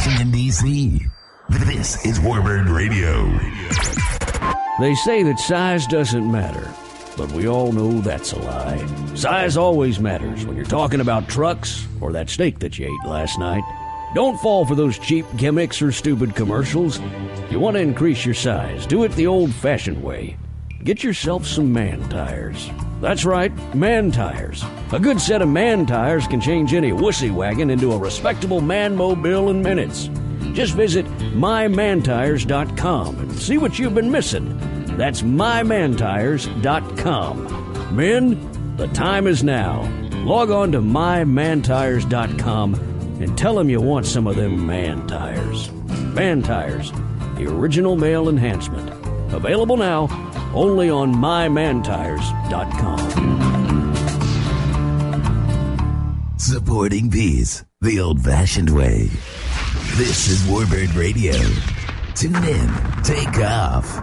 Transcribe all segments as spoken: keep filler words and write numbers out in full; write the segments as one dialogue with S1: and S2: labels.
S1: Washington, D C, this is Warbird Radio.
S2: They say that size doesn't matter, but we all know that's a lie. Size always matters when you're talking about trucks or that steak that you ate last night. Don't fall for those cheap gimmicks or stupid commercials. If you want to increase your size, do it the old-fashioned way. Get yourself some man tires. That's right, man tires. A good set of man tires can change any wussy wagon into a respectable man-mobile in minutes. Just visit my man tires dot com and see what you've been missing. That's my man tires dot com. Men, the time is now. Log on to my man tires dot com and tell them you want some of them man tires. Man Tires, the original male enhancement. Available now only on my man tires dot com.
S1: Supporting peace the old-fashioned way. This is Warbird Radio. Tune in. Take off.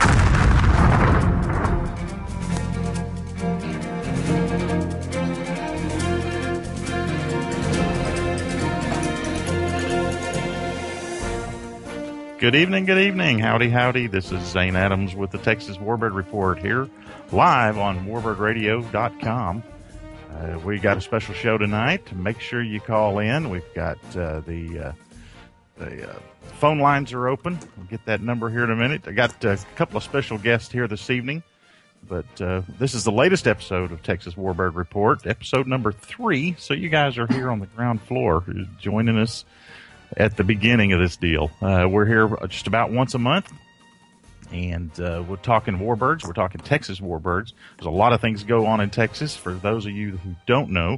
S3: Good evening, good evening. Howdy, howdy. This is Zane Adams with the Texas Warbird Report here, live on warbird radio dot com. Uh, we got a special show tonight. Make sure you call in. We've got uh, the uh, the uh, phone lines are open. We'll get that number here in a minute. I got a couple of special guests here this evening, but uh, this is the latest episode of Texas Warbird Report, episode number three. So you guys are here on the ground floor, joining us at the beginning of this deal. Uh, we're here just about once a month, and uh, we're talking warbirds. We're talking Texas warbirds. There's a lot of things go on in Texas. For those of you who don't know,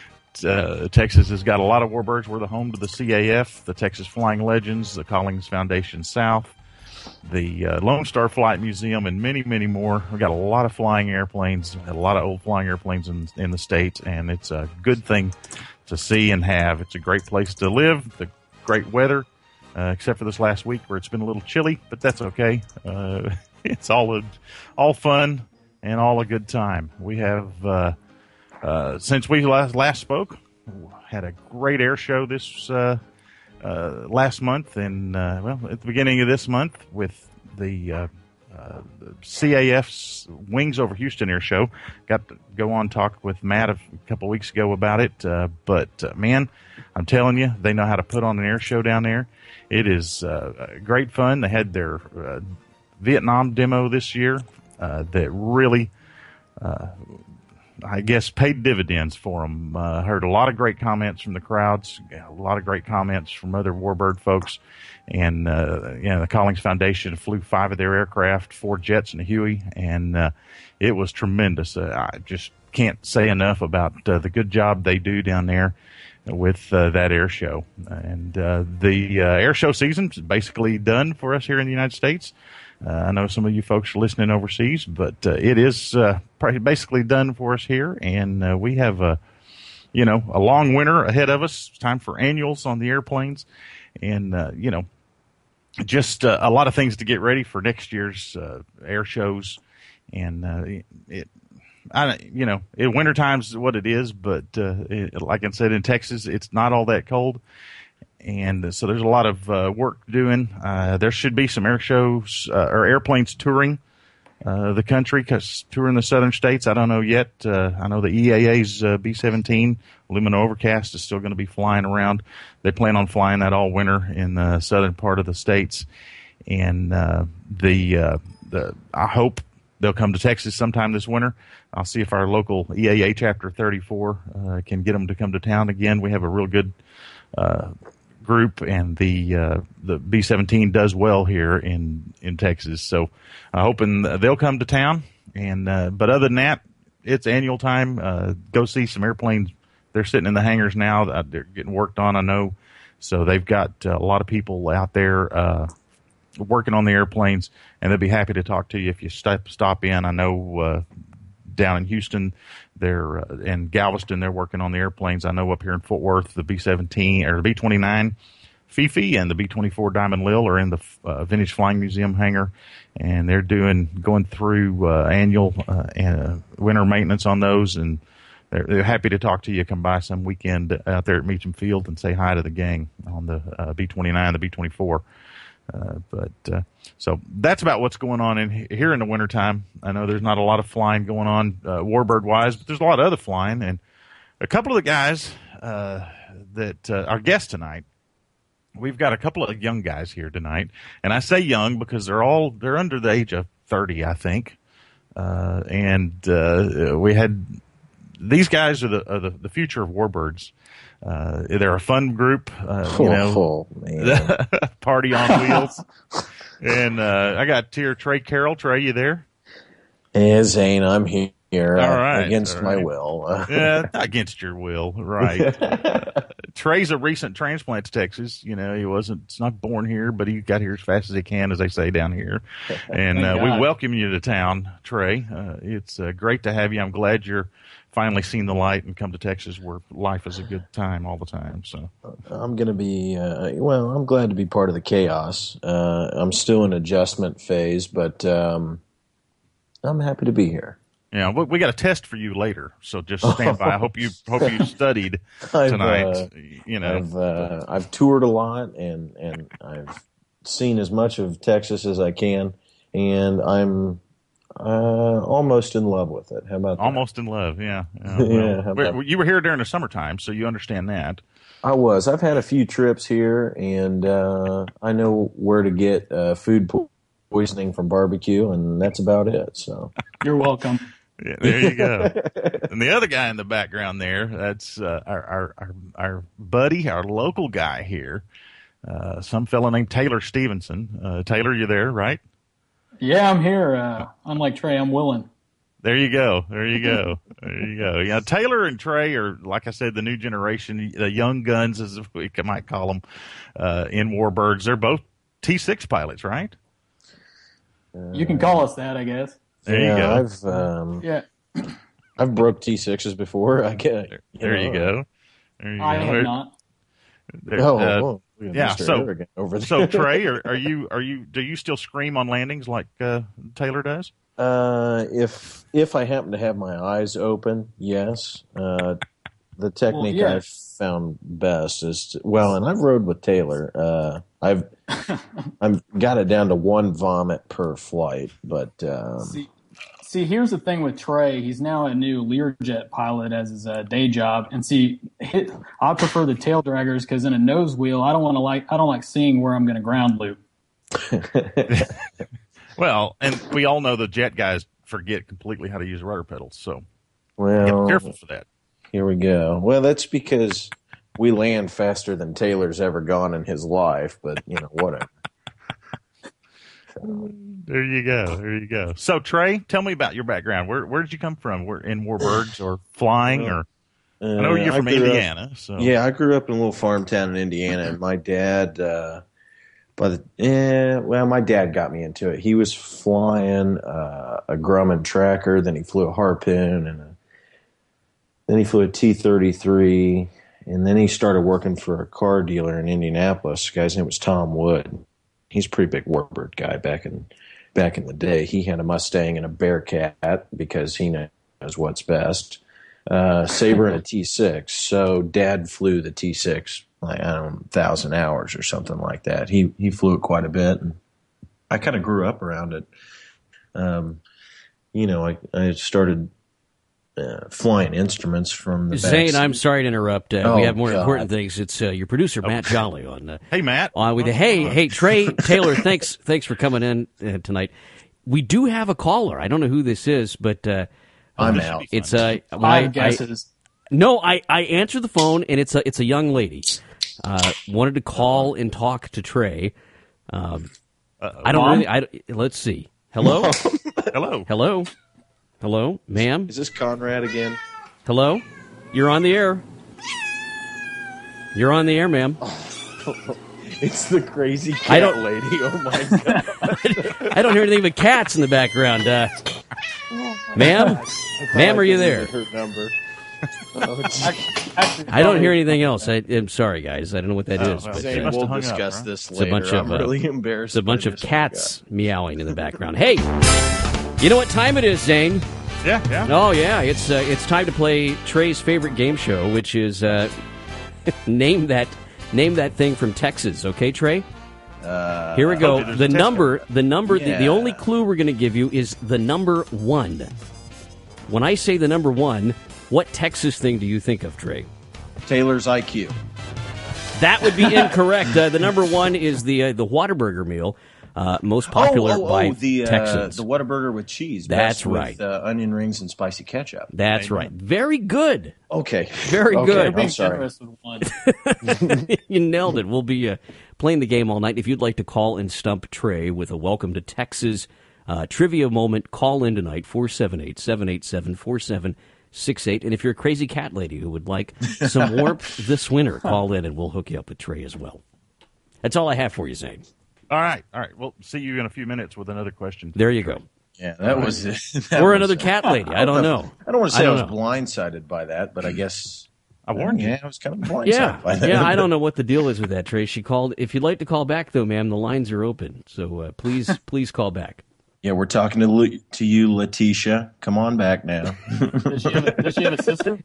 S3: uh, Texas has got a lot of warbirds. We're the home to the C A F, the Texas Flying Legends, the Collings Foundation South, the uh, Lone Star Flight Museum, and many, many more. We've got a lot of flying airplanes, a lot of old flying airplanes in, in the state, and it's a good thing to see and have. It's a great place to live. The great weather, uh, except for this last week where it's been a little chilly, but that's okay. Uh, it's all a, all fun and all a good time. We have, uh, uh, since we last, last spoke, had a great air show this uh, uh, last month, and uh, well, at the beginning of this month with the, uh, uh, the C A F's Wings Over Houston air show. Got to go on talk with Matt a couple weeks ago about it, uh, but uh, man, I'm telling you, they know how to put on an air show down there. It is uh, great fun. They had their uh, Vietnam demo this year uh, that really, uh, I guess, paid dividends for them. I uh, heard a lot of great comments from the crowds, a lot of great comments from other Warbird folks. And, uh, you know, the Collings Foundation flew five of their aircraft, four jets and a Huey, and uh, it was tremendous. Uh, I just can't say enough about uh, the good job they do down there with uh, that air show. And uh, the uh, air show season is basically done for us here in the United States. Uh, I know some of you folks are listening overseas, but uh, it is uh, basically done for us here, and uh, we have a, you know, a long winter ahead of us. It's time for annuals on the airplanes, and uh, you know, just uh, a lot of things to get ready for next year's uh, air shows. And uh, it, I, you know, it, wintertime's what it is, but uh, it, like I said, in Texas, it's not all that cold. And so there's a lot of uh, work doing. Uh, there should be some air shows uh, or airplanes touring uh, the country, cause touring the southern states. I don't know yet. Uh, I know the E A A's uh, B seventeen Lumina Overcast is still going to be flying around. They plan on flying that all winter in the southern part of the states. And uh, the uh, the I hope they'll come to Texas sometime this winter. I'll see if our local E A A Chapter thirty-four uh, can get them to come to town again. We have a real good uh, group, and the uh, the B seventeen does well here in, in Texas. So I'm hoping they'll come to town. And uh, but other than that, it's annual time. Uh, go see some airplanes. They're sitting in the hangars now. They're getting worked on, I know. So they've got uh, a lot of people out there uh, working on the airplanes, and they'll be happy to talk to you if you stop stop in. I know uh, down in Houston, they're uh, in Galveston, they're working on the airplanes. I know up here in Fort Worth, the B seventeen or the B twenty-nine Fifi and the B twenty-four Diamond Lil are in the uh, Vintage Flying Museum hangar, and they're doing going through uh, annual uh, uh, winter maintenance on those, and they're, they're happy to talk to you. Come by some weekend out there at Meacham Field and say hi to the gang on the uh, B twenty-nine, the B twenty-four. Uh, but uh, so that's about what's going on in here in the wintertime. I know there's not a lot of flying going on uh, warbird wise, but there's a lot of other flying. And a couple of the guys uh, that uh, our guests tonight, we've got a couple of young guys here tonight, and I say young because they're all they're under the age of thirty, I think. Uh, and uh, we had these guys are the are the, the future of warbirds. Uh, they're a fun group, uh, you know, oh, party on wheels. And uh, I got here Trey Carroll. Trey, you there?
S4: Hey, Zane, I'm here.
S3: All right,
S4: against
S3: all
S4: my
S3: right.
S4: will.
S3: Yeah, against your will, right? uh, Trey's a recent transplant to Texas. You know, he wasn't it's not born here, but he got here as fast as he can, as they say down here. And uh, we welcome you to town, Trey. Uh, it's uh, great to have you. I'm glad you're finally seen the light and come to Texas, where life is a good time all the time. So
S4: I'm going to be uh, well. I'm glad to be part of the chaos. Uh, I'm still in adjustment phase, but um, I'm happy to be here.
S3: Yeah, we, we got a test for you later, so just stand by. I hope you hope you studied tonight.
S4: Uh,
S3: you know,
S4: I've uh, I've toured a lot, and and I've seen as much of Texas as I can, and I'm uh, almost in love with it. How about that?
S3: Almost in love, yeah. Yeah, well,
S4: yeah how about
S3: you were here during the summertime, so you understand that.
S4: I was. I've had a few trips here, and uh, I know where to get uh, food poisoning from barbecue, and that's about it. So
S5: you're welcome.
S3: Yeah, there you go. And the other guy in the background there, that's uh, our, our our our buddy, our local guy here, uh, some fellow named Taylor Stevenson. Uh, Taylor, you there, right?
S5: Yeah, I'm here. Uh, unlike Trey, I'm willing.
S3: There you go. There you go. There you go. Yeah, Taylor and Trey are, like I said, the new generation, the young guns, as we might call them, uh, in warbirds. They're both T six pilots, right?
S5: You can call us that, I guess.
S3: There
S4: yeah,
S3: you go.
S4: I've um,
S5: yeah,
S4: I've broke T sixes before. I get.
S3: There, there you go. There you
S5: I
S3: go.
S5: have
S3: There,
S5: not.
S3: there,
S4: Oh,
S3: uh,
S4: well, we have
S3: yeah.
S4: Mister
S3: So,
S4: Arrogant over there.
S3: so Trey, are, are you are you do you still scream on landings like uh, Taylor does?
S4: Uh, if if I happen to have my eyes open, yes. Uh, the technique
S5: well, yeah.
S4: I've found best is to, well, and I've rode with Taylor. Uh, I've I've got it down to one vomit per flight, but um,
S5: See, see, here's the thing with Trey. He's now a new Learjet pilot as his uh, day job, and see, hit, I prefer the tail draggers because in a nose wheel, I don't want to like I don't like seeing where I'm going to ground loop.
S3: Well, and we all know the jet guys forget completely how to use rudder pedals, so
S4: well,
S3: be careful for that.
S4: Here we go. Well, that's because we land faster than Taylor's ever gone in his life, but you know whatever.
S3: There you go. There you go. So, Trey, tell me about your background. Where where did you come from? Where in warbirds or flying or?
S4: Uh,
S3: I know you're from Indiana.
S4: Up,
S3: so
S4: yeah, I grew up in a little farm town in Indiana, and my dad, uh, by the eh, well, my dad got me into it. He was flying uh, a Grumman Tracker, then he flew a Harpoon, and a, then he flew a T thirty-three, and then he started working for a car dealer in Indianapolis. The guy's name was Tom Wood. He's a pretty big warbird guy back in back in the day. He had a Mustang and a Bearcat because he knows what's best. Uh, Sabre and a T six. So Dad flew the T six, like, I don't know, thousand hours or something like that. He he flew it quite a bit, and I kind of grew up around it. Um, you know, I I started uh, flying instruments from the
S2: Zane,
S4: backseat.
S2: I'm sorry to interrupt. Uh,
S4: Oh,
S2: we have more
S4: God.
S2: important things. It's uh, your producer Matt Jolly on. Uh,
S3: hey, Matt.
S2: on with the, hey, hey, Trey Taylor. Thanks, thanks for coming in uh, tonight. We do have a caller. I don't know who this is, but uh,
S4: I'm
S2: uh,
S4: out.
S2: It's uh, when
S5: My
S2: I,
S5: guess
S2: I,
S5: is
S2: no. I I answer the phone, and it's a it's a young lady. Uh, wanted to call and talk to Trey. Um, I don't
S5: Mom?
S2: really. I let's see. Hello,
S3: Hello.
S2: hello, hello, ma'am.
S4: Is this Conrad again?
S2: Hello, you're on the air. You're on the air, ma'am.
S4: It's the crazy cat
S2: I don't-
S4: lady. Oh my God.
S2: I don't hear anything but cats in the background. Uh, ma'am, ma'am, are you there?
S4: Her number. Oh,
S5: actually,
S2: I don't hear anything else. I, I'm sorry, guys. I don't know what that
S3: Oh,
S2: is.
S3: well,
S2: but,
S3: She
S4: Zane,
S2: uh,
S3: must
S4: we'll
S3: have hung up,
S4: discuss
S3: right?
S4: this
S2: It's a
S4: later.
S2: bunch of,
S4: I'm
S2: uh,
S4: really embarrassed.
S2: it's a bunch
S4: by
S2: of
S4: this. Oh,
S2: cats meowing in the background. Hey, you know what time it is, Zane?
S3: Yeah, yeah.
S2: Oh, yeah. It's uh, it's time to play Trey's favorite game show, which is uh, name that name that thing from Texas. Okay, Trey?
S4: Uh,
S2: Here we go.
S3: you,
S2: the number, the number,
S4: Yeah.
S2: the, the only clue we're going to give you is the number one. When I say the number one, what Texas thing do you think of, Trey?
S4: Taylor's I Q.
S2: That would be incorrect. Uh, the number one is the uh, the Whataburger meal, uh, most popular
S4: oh, oh,
S2: by
S4: oh, the, uh,
S2: Texans.
S4: the Whataburger with cheese.
S2: That's
S4: best with,
S2: right.
S4: uh, onion rings and spicy ketchup.
S2: That's right. Very good.
S4: Okay.
S2: Very
S4: Okay,
S2: good.
S5: You're
S4: I'm
S5: being
S4: sorry.
S5: generous with one.
S2: You nailed it. We'll be uh, playing the game all night. If you'd like to call and stump Trey with a Welcome to Texas uh, trivia moment, call in tonight, four seven eight, seven eight seven, four seven six eight. And if you're a crazy cat lady who would like some warmth this winter, call in and we'll hook you up with Trey as well. That's all I have for you, Zane.
S3: All right, all right. We'll see you in a few minutes with another question.
S2: There you go.
S4: Yeah, that was it.
S2: Or another cat lady. I don't know.
S4: I don't want to say I,
S2: I
S4: was
S2: don't know.
S4: blindsided by that, but I guess
S3: I warned you.
S4: Yeah, I was kind of blindsided
S2: Yeah,
S4: by that.
S2: yeah. I don't know what the deal is with that, Trey. She called. If you'd like to call back, though, ma'am, the lines are open. So uh, please, please call back.
S4: Yeah, we're talking to Lu- to you, Letitia. Come on back now.
S5: Does she have a, does she have a sister?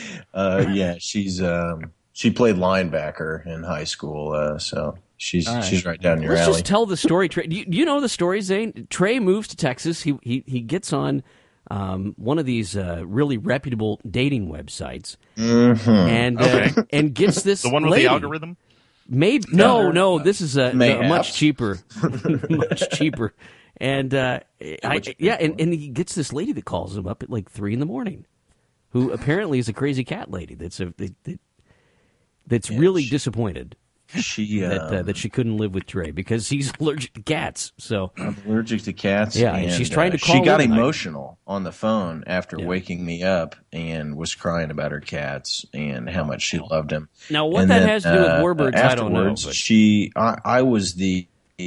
S4: uh, yeah, she's um, she played linebacker in high school, uh, so she's
S2: All right.
S4: she's right down your
S2: Let's
S4: alley.
S2: just tell the story. Trey, do you, do you know the story, Zane? Trey moves to Texas. He he he gets on um, one of these uh, really reputable dating websites,
S4: Mm-hmm.
S2: and uh,
S3: Okay.
S2: and gets this
S3: The one with
S2: lady.
S3: the algorithm?
S2: Maybe no, no. This is a, a
S4: Mayhaps.
S2: much cheaper, much cheaper. And uh, I, yeah, and, and he gets this lady that calls him up at like three in the morning, who apparently is a crazy cat lady. That's a that, that- that's
S4: Yeah,
S2: really
S4: she-
S2: disappointed
S4: She
S2: that uh,
S4: um,
S2: that she couldn't live with Trey because he's allergic to cats. So
S4: I'm allergic to cats.
S2: Yeah, and
S4: and
S2: she's trying to
S4: uh,
S2: call
S4: She got
S2: in tonight.
S4: emotional on the phone after
S2: Yeah.
S4: waking me up and was crying about her cats and how much she loved him.
S2: now, what
S4: And
S2: that
S4: then,
S2: has to do with
S4: uh,
S2: warbirds, I don't know.
S4: afterwards,
S2: But
S4: She, I, I was the,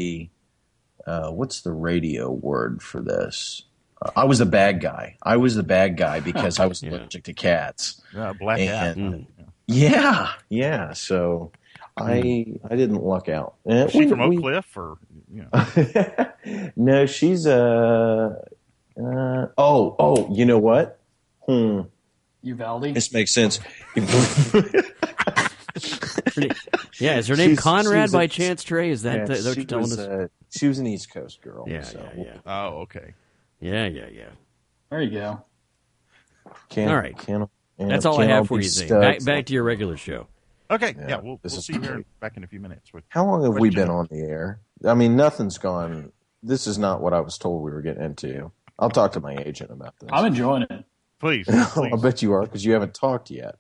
S4: uh, what's the radio word for this? Uh, I was the bad guy. I was the bad guy because I was
S2: Yeah.
S4: allergic to cats.
S3: Uh, black cat.
S4: And- Yeah, yeah. So I, I didn't luck out. Uh,
S3: Is she
S4: we-
S3: from Oak
S4: we-
S3: Cliff or you know?
S4: no, she's uh, uh oh oh. You know what? Hmm.
S5: Uvalde?
S4: This makes sense.
S2: yeah, is her name
S4: She's-
S2: Conrad
S4: she's a-
S2: by chance, Trey? Is that,
S4: Yeah,
S2: uh, is that what
S4: she
S2: you're telling
S4: was,
S2: us?
S4: uh, she was an East Coast girl.
S2: yeah,
S4: so
S2: yeah, yeah,
S3: Oh, okay.
S2: yeah, yeah, yeah.
S5: There you go.
S4: Can't,
S2: All right.
S4: Can't, yeah,
S2: That's all I
S4: can't
S2: have
S4: all
S2: for
S4: be
S2: you, Zane.
S4: studs.
S2: Back, back to your regular show.
S3: Okay,
S4: Yeah,
S3: yeah, we'll,
S4: this
S3: we'll
S4: is
S3: see you here
S4: great.
S3: back in a few minutes. With,
S4: How long have we
S3: Question.
S4: been on the air? I mean, nothing's gone. This is not what I was told we were getting into. I'll talk to my agent about this.
S5: I'm enjoying it.
S3: please,
S4: I
S3: please.
S4: bet you are because you haven't talked yet.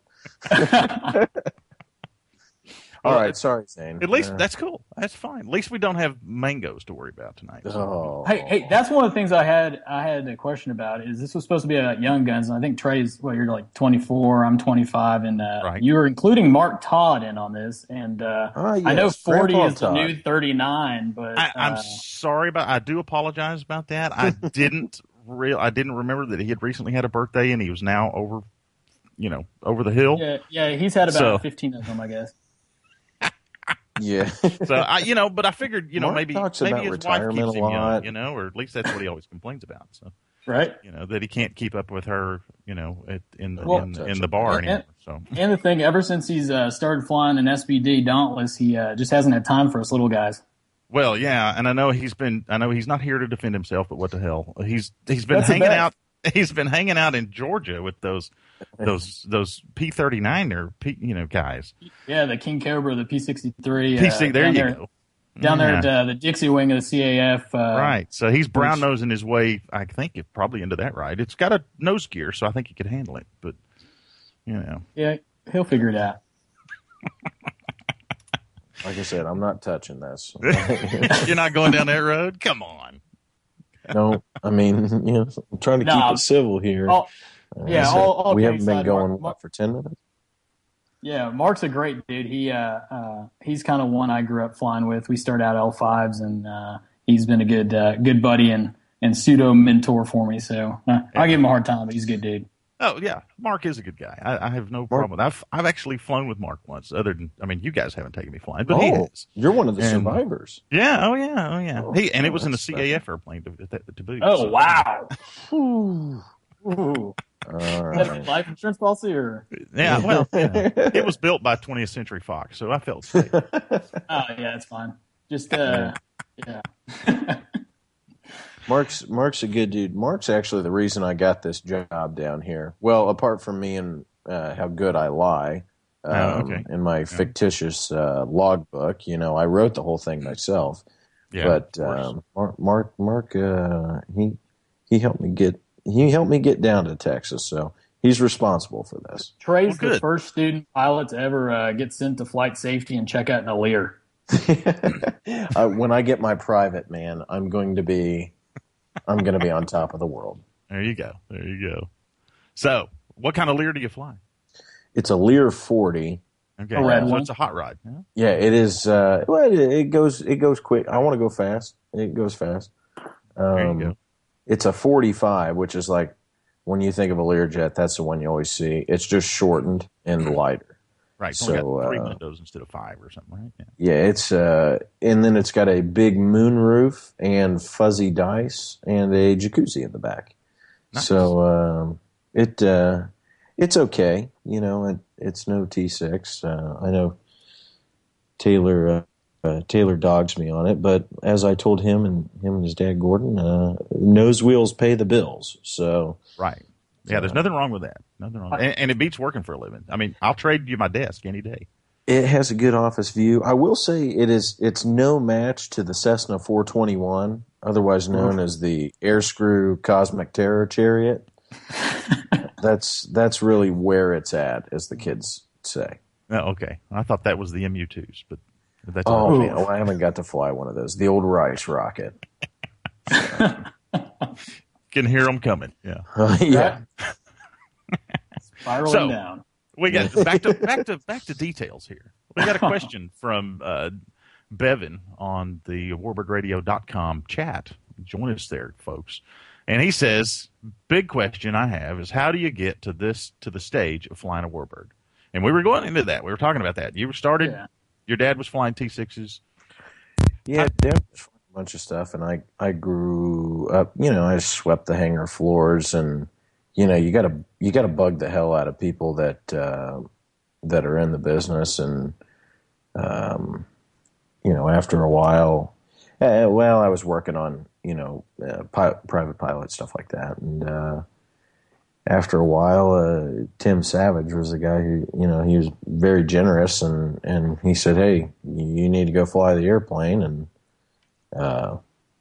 S4: All
S3: Well,
S4: right, sorry, Zane.
S3: At least
S4: Uh,
S3: that's cool. That's fine. At least we don't have mangoes to worry about tonight.
S4: Oh,
S5: Hey, hey, that's one of the things I had I had a question about. Is this was supposed to be about Young Guns, and I think Trey's well, you're like twenty-four, I'm twenty-five, and uh,
S3: Right.
S5: you were including Mark Todd in on this. And uh,
S4: Ah,
S5: I know
S4: yes,
S5: forty
S4: Grandpa
S5: is the
S4: Todd.
S5: new thirty-nine, but
S3: I, I'm
S5: uh,
S3: sorry about. I do apologize about that. I didn't real. I didn't remember that he had recently had a birthday and he was now over, you know, over the hill.
S5: yeah, yeah, he's had about
S3: So-
S5: fifteen of them, I guess.
S4: yeah.
S3: So I, you know, but I figured, you know,
S4: Mark
S3: maybe
S4: talks
S3: maybe
S4: about
S3: his wife
S4: retirement
S3: keeps
S4: a
S3: him young,
S4: lot.
S3: you know, or at least that's what he always complains about. So
S5: Right.
S3: you know that he can't keep up with her, you know, at, in the
S5: Well,
S3: in, in the bar
S5: and-
S3: anymore. So
S5: And the thing, ever since he's uh, started flying an S B D Dauntless, he uh, just hasn't had time for us little guys.
S3: well, yeah, and I know he's been. I know he's not here to defend himself, but what the hell? He's he's been
S5: That's the
S3: hanging
S5: best.
S3: out. He's been hanging out in Georgia with those those those P thirty-nine or P, you know guys.
S5: Yeah, the King Cobra, the P sixty-three.
S3: P C,
S5: uh,
S3: there
S5: down
S3: you
S5: there,
S3: go.
S5: Down there
S3: Yeah.
S5: at uh, the Dixie wing of the C A F. Uh,
S3: Right. So he's brown nosing his way, I think, it probably into that ride. It's got a nose gear, so I think he could handle it. But, you know.
S5: Yeah, he'll figure it out.
S4: Like I said, I'm not touching this.
S3: You're not going down that road? Come on.
S4: No, I mean, you know, I'm trying to
S5: No.
S4: keep it civil here.
S5: Oh,
S4: Uh,
S5: yeah,
S4: so
S5: all- all
S4: we
S5: kidding
S4: haven't been
S5: aside,
S4: going
S5: Mark-
S4: what, for ten minutes.
S5: yeah, Mark's a great dude. He uh, uh, he's kind of one I grew up flying with. We started out L fives, and uh, he's been a good uh, good buddy and, and pseudo mentor for me. So uh, I give him a hard time, but he's a good dude.
S3: Oh, yeah. Mark is a good guy. I, I have no problem with that. I've, I've actually flown with Mark once, other than, I mean, you guys haven't taken me flying, but he
S4: Oh,
S3: has.
S4: you're one of the
S3: And-
S4: survivors.
S3: Yeah. Oh, yeah. Oh, yeah.
S4: Oh,
S3: he, and it was in a
S4: that's
S3: C A F airplane to, to, to boot.
S5: Oh
S3: so-
S5: wow! Ooh.
S4: All right.
S5: Life insurance policy, or
S3: Yeah, well, yeah. It was built by twentieth Century Fox, so I felt safe.
S5: oh yeah, it's fine. Just uh, yeah.
S4: Mark's Mark's a good dude. Mark's actually the reason I got this job down here. Well, apart from me and uh, how good I lie um,
S3: oh, okay.
S4: in my yeah. fictitious uh, logbook, you know, I wrote the whole thing myself.
S3: Yeah,
S4: but um, Mark, Mark, Mark uh, he he helped me get he helped me get down to Texas, so he's responsible for this.
S5: Trey's
S3: well,
S5: the first student pilot to ever uh, get sent to flight safety and check out in a Lear.
S4: uh, when I get my private, man, I'm going to be. I'm going to be on top of the world.
S3: There you go. There you go. So, what kind of Lear do you fly?
S4: It's a Lear forty.
S3: Okay,
S5: a red
S3: so
S5: one.
S3: it's a hot rod. Yeah,
S4: yeah it is. Uh, well, it, it goes. It goes quick. I want to go fast. It goes fast. Um,
S3: there you go.
S4: It's a forty-five, which is like when you think of a Learjet, that's the one you always see. It's just shortened and lighter.
S3: Right.
S4: So,
S3: so got three
S4: uh,
S3: windows instead of five or something, right? Yeah.
S4: Yeah, it's uh, and then it's got a big moon roof and fuzzy dice and a jacuzzi in the back.
S3: Nice.
S4: So um, it uh, it's okay, you know. It, it's no T six. Uh, I know Taylor uh, uh, Taylor dogs me on it, but as I told him and him and his dad Gordon, uh, nose wheels pay the bills. So
S3: right. Yeah, there's nothing wrong with that. Nothing wrong. And, and it beats working for a living. I mean, I'll trade you my desk any day.
S4: It has a good office view. I will say it is. It's no match to the Cessna four twenty-one, otherwise known as the Air Screw Cosmic Terror Chariot. that's that's really where it's at, as the kids say.
S3: Oh, okay. I thought that was the M U twos, but that's
S4: oh
S3: all.
S4: man, well, I haven't got to fly one of those. The old Rice rocket. So.
S3: Can hear them coming. Yeah.
S4: Uh, yeah.
S5: Spiraling
S3: so,
S5: down.
S3: We got back to back to back to details here. We got a question from uh, Bevan on the warbird radio dot com chat. Join us there, folks. And he says, "Big question I have is how do you get to this to the stage of flying a warbird?" And we were going into that. We were talking about that. You started. Yeah. Your dad was flying T sixes.
S4: Yeah, dad was flying a bunch of stuff, and I I grew up. You know, I swept the hangar floors and. You know, you got to you got to bug the hell out of people that uh, that are in the business, and um, you know, after a while, uh, well, I was working on you know uh, pi- private pilot stuff like that, and uh, after a while, uh, Tim Savage was the guy who you know he was very generous, and, and he said, "Hey, you need to go fly the airplane," and uh,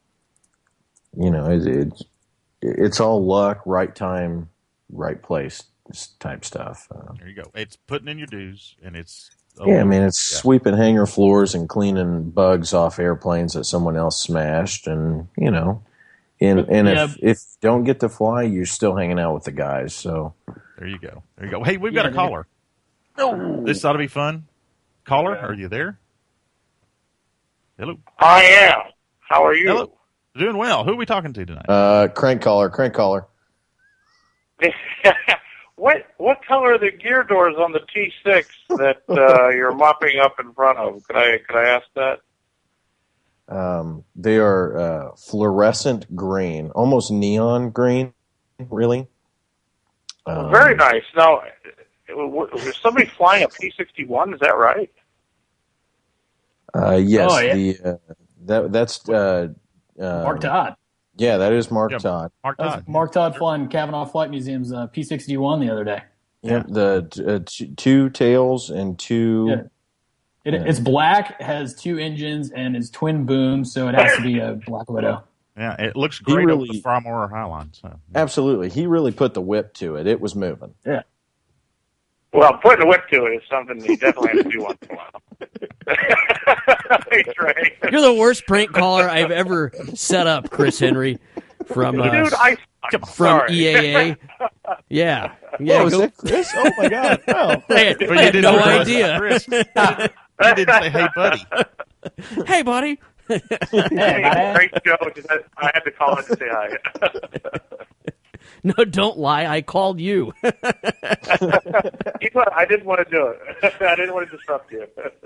S4: you know, it, it's. It's all luck, right time, right place type stuff. Uh,
S3: there you go. It's putting in your dues, and it's
S4: oh, yeah. I mean, it's yeah. sweeping hangar floors and cleaning bugs off airplanes that someone else smashed, and you know, and and yeah. if if you don't get to fly, you're still hanging out with the guys. So
S3: there you go. There you go. Hey, we've got yeah, a caller. Oh, this ought to be fun. Caller, are you there? Hello.
S6: I am. How are you?
S3: Hello. Doing well. Who are we talking to tonight?
S4: Uh, crank caller, crank caller.
S6: what what color are the gear doors on the T six that uh, you're mopping up in front of? Could I could I ask that?
S4: Um, they are uh, fluorescent green, almost neon green. Really.
S6: Um, Very nice. Now, was somebody flying a P sixty-one? Is that right?
S4: Uh, yes.
S5: Oh, yeah.
S4: The uh, that that's. Uh, Um,
S5: Mark Todd.
S4: Yeah, that is Mark
S3: yeah,
S4: Todd.
S3: Mark Todd.
S5: Mark Todd flying Cavanaugh Flight Museum's uh, P sixty-one the other day.
S4: Yep, yeah, the uh, t- two tails and two.
S5: Yeah. It,
S4: yeah.
S5: It's black, has two engines, and is twin boom, so it has to be a Black Widow.
S3: Yeah, it looks great
S4: really,
S3: with the Frymore Highline. So.
S4: Absolutely. He really put the whip to it. It was moving.
S5: Yeah.
S6: Well, putting a whip to it is something you definitely have to do once in a while. Thanks, Ray.
S7: You're the worst prank caller I've ever set up, Chris Henry, from uh,
S6: Dude, I,
S7: from
S6: sorry.
S7: E A A. Yeah. yeah
S4: oh, is that Chris? Oh, my God. Oh.
S7: I had, I had no idea.
S3: Chris. You didn't say, hey, buddy.
S7: Hey, buddy.
S6: Hey, great show. Just had, I had to call in to say hi.
S7: No, don't lie. I called you.
S6: I didn't want to do it. I didn't want to disrupt you.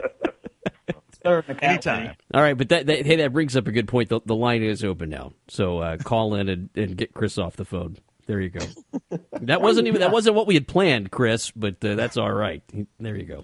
S3: Anytime.
S7: All right, but that, that hey, that brings up a good point. The, the line is open now, so uh, call in and, and get Chris off the phone. There you go. That wasn't even that wasn't what we had planned, Chris, but uh, that's all right. There you go.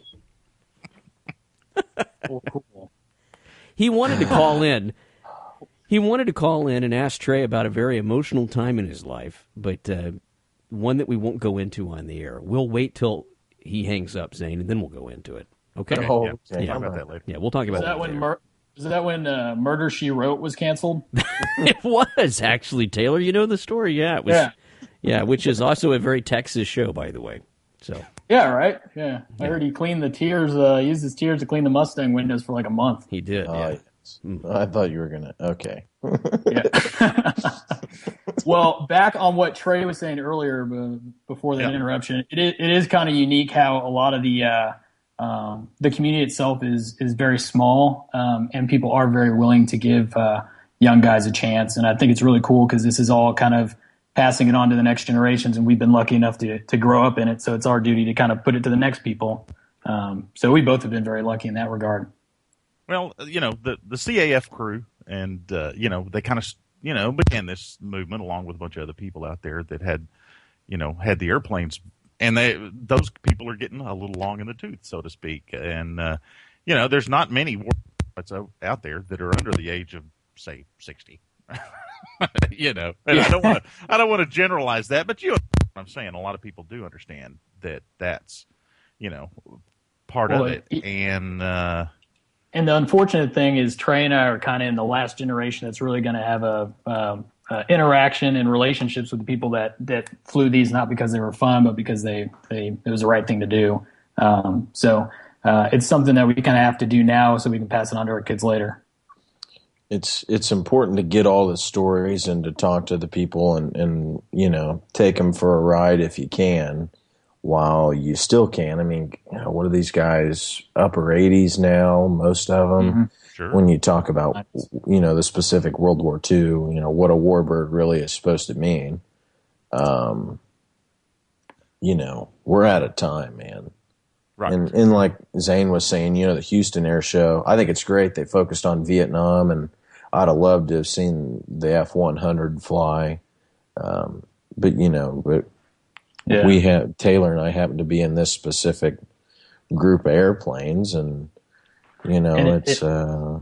S5: Oh, cool.
S7: He wanted to call in. He wanted to call in and ask Trey about a very emotional time in his life, but uh, one that we won't go into on the air. We'll wait till he hangs up, Zane, and then we'll go into it. Okay?
S3: Okay,
S4: Oh,
S3: yeah.
S4: okay.
S3: Talk about that later.
S7: Yeah, we'll talk about
S5: Is that
S7: that
S5: when
S7: later.
S5: Mur- is that when uh, Murder, She Wrote was canceled?
S7: It was, actually, Taylor. You know the story? Yeah, it was.
S5: Yeah.
S7: Yeah, which is also a very Texas show, by the way. So
S5: Yeah, right. Yeah, I heard he cleaned the tears. Uh, used his tears to clean the Mustang windows for like a month.
S7: he did,
S4: Oh,
S7: yeah.
S4: yes. I thought you were gonna. Okay.
S5: Yeah. Well, back on what Trey was saying earlier, b- before that
S3: Yeah.
S5: interruption, it is, it is kind of unique how a lot of the uh, um, the community itself is is very small, um, and people are very willing to give uh, young guys a chance. And I think it's really cool because this is all kind of passing it on to the next generations, and we've been lucky enough to to grow up in it. So it's our duty to kind of put it to the next people. Um, so we both have been very lucky in that regard.
S3: Well, you know, the the C A F crew, and uh, you know, they kind of you know began this movement along with a bunch of other people out there that had, you know, had the airplanes, and they those people are getting a little long in the tooth, so to speak. And uh, you know, there's not many war pilots out there that are under the age of say sixty. You know, and I don't want to I don't want to generalize that, but you know what I'm saying. A lot of people do understand that that's you know part
S5: Well,
S3: of it,
S5: it-
S3: and. Uh,
S5: And the unfortunate thing is Trey and I are kind of in the last generation that's really going to have a um, uh, interaction and relationships with the people that, that flew these, not because they were fun, but because they, they it was the right thing to do. Um, so uh, it's something that we kind of have to do now so we can pass it on to our kids later.
S4: It's it's important to get all the stories and to talk to the people and, and you know take them for a ride if you can, while you still can. I mean, you know, what are these guys, upper eighties now, most of them?
S5: Mm-hmm.
S3: Sure.
S4: When you talk about, you know, the specific World War Two, you know, what a warbird really is supposed to mean. Um, you know, we're out of time, man.
S3: Right.
S4: And, and like Zane was saying, you know, the Houston Air Show, I think it's great. They focused on Vietnam, and I'd have loved to have seen the F one hundred fly. Um, but, you know, but
S5: Yeah.
S4: we have, Taylor and I happen to be in this specific group of airplanes, and, you know,
S5: And it-
S4: it's,
S5: it-
S4: uh,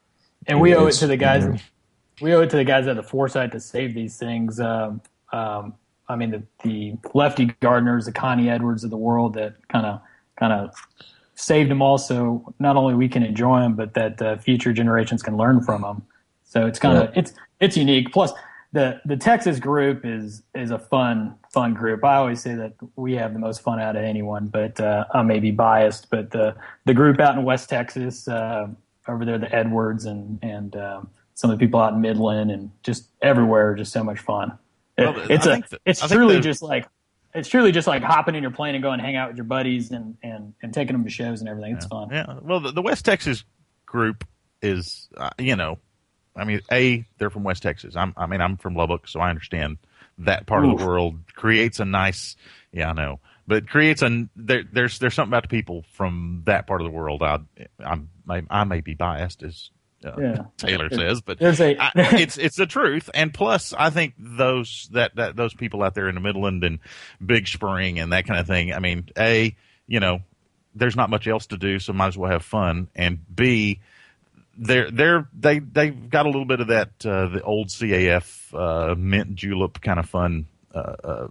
S5: And we owe it
S4: it's-
S5: to the guys.
S4: mhm.
S5: We owe it to the guys that had the foresight to save these things. Um, um, I mean, the, the Lefty Gardners, the Connie Edwards of the world that kind of kind of saved them all. So not only we can enjoy them, but that uh, future generations can learn from them. So it's kind of
S4: Yeah.
S5: it's it's unique. Plus, the the Texas group is is a fun fun group. I always say that we have the most fun out of anyone, but uh, I may be biased. But the the group out in West Texas, uh, over there, the Edwards and and um, some of the people out in Midland and just everywhere, are just so much fun. It-
S3: Well,
S5: it's
S3: I
S5: a
S3: think that-
S5: it's
S3: I think
S5: truly
S3: the-
S5: just like it's truly just like hopping in your plane and going and hang out with your buddies and and and taking them to shows and everything. It's fun.
S3: Yeah. Well, the, the West Texas group is, uh, you know, I mean, a they're from West Texas. I'm, I mean, I'm from Lubbock, so I understand that part of
S5: Oof.
S3: the world creates a nice. Yeah, I know, but it creates a there, there's there's something about the people from that part of the world. I I'm I, I may be biased, as uh,
S5: Yeah.
S3: Taylor says, but
S5: There's a
S3: I, it's it's the truth. And plus, I think those that, that those people out there in the Midland and Big Spring and that kind of thing. I mean, a you know, there's not much else to do, so might as well have fun. And b, they're they're they they've got a little bit of that uh, the old C A F uh, mint julep kind of fun, uh, uh,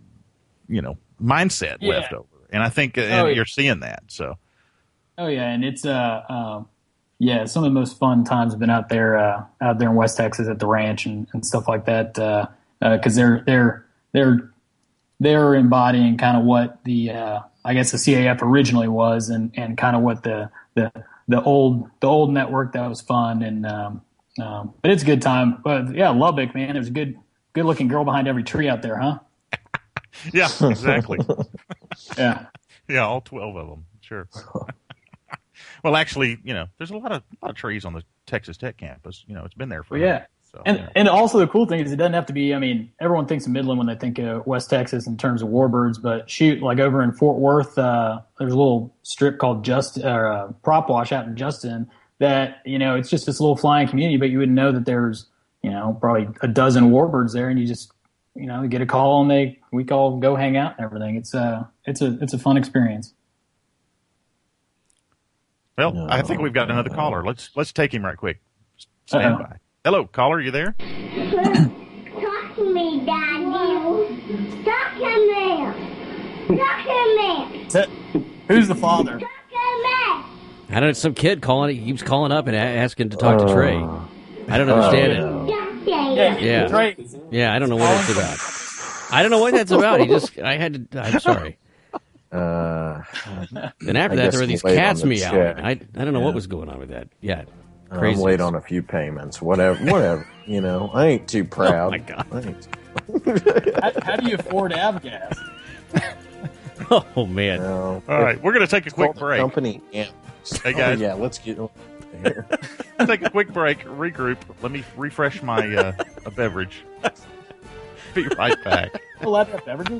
S3: you know, mindset
S5: Yeah.
S3: left over. And I think uh,
S5: Oh,
S3: and
S5: yeah.
S3: you're seeing that. So
S5: Oh yeah, and it's uh, um, yeah, some of the most fun times have been out there, uh, out there in West Texas at the ranch and, and stuff like that, because uh, uh 'cause they're they're they're they're embodying kind of what the uh, I guess the C A F originally was, and, and kind of what the the the old the old network that was fun, and um, um, but it's a good time. But yeah, Lubbock, man, there's a good good looking girl behind every tree out there, huh?
S3: yeah, exactly.
S5: Yeah.
S3: Yeah, all twelve of them. Sure. Well, actually, you know, there's a lot of a lot of trees on the Texas Tech campus. You know, it's been there for
S5: Well, yeah.
S3: So,
S5: And
S3: yeah.
S5: and also the cool thing is it doesn't have to be. I mean, everyone thinks of Midland when they think of West Texas in terms of warbirds, but shoot, like over in Fort Worth, uh, there's a little strip called Just or uh, Prop Wash out in Justin that you know it's just this little flying community, but you wouldn't know that there's you know probably a dozen warbirds there, and you just you know, get a call and they we all go hang out and everything. It's a it's a it's a fun experience.
S3: Well,
S4: No,
S3: I think we've got another
S4: no.
S3: caller. Let's let's take him right quick. Stand
S5: Uh-oh.
S3: by. Hello, caller. You there?
S8: Talk to me, Daddy. Talk to me. Talk to me.
S5: Is that, who's the father?
S8: Talk to me.
S7: I don't know. Some kid calling. He keeps calling up and a- asking to talk to Trey. I don't
S4: Oh,
S7: understand it.
S4: no.
S8: Talk to me.
S7: Yeah.
S5: Trey.
S7: Yeah, I don't know what that's about. I don't know what that's about. He just. I had to. I'm sorry.
S4: Uh,
S7: Then after
S4: I
S7: that,
S4: guess
S7: there were these
S4: we'll wait
S7: cats
S4: on the
S7: meowing.
S4: check.
S7: I I don't know
S4: Yeah.
S7: what was going on with that. Yeah.
S4: I'm
S7: Crazy.
S4: late on a few payments. Whatever. Whatever. You know, I ain't too proud.
S7: Oh, my God.
S4: I ain't,
S5: How, how do you afford Avgas?
S7: Oh man.
S4: no.
S3: All right, we're going to take a quick
S4: Called the
S3: break.
S4: Company. Yeah.
S3: Hey, guys.
S4: Oh, yeah. Let's get here.
S3: Take a quick break, regroup. Let me refresh my uh, a beverage. Be right back.
S5: Allowed to have beverages?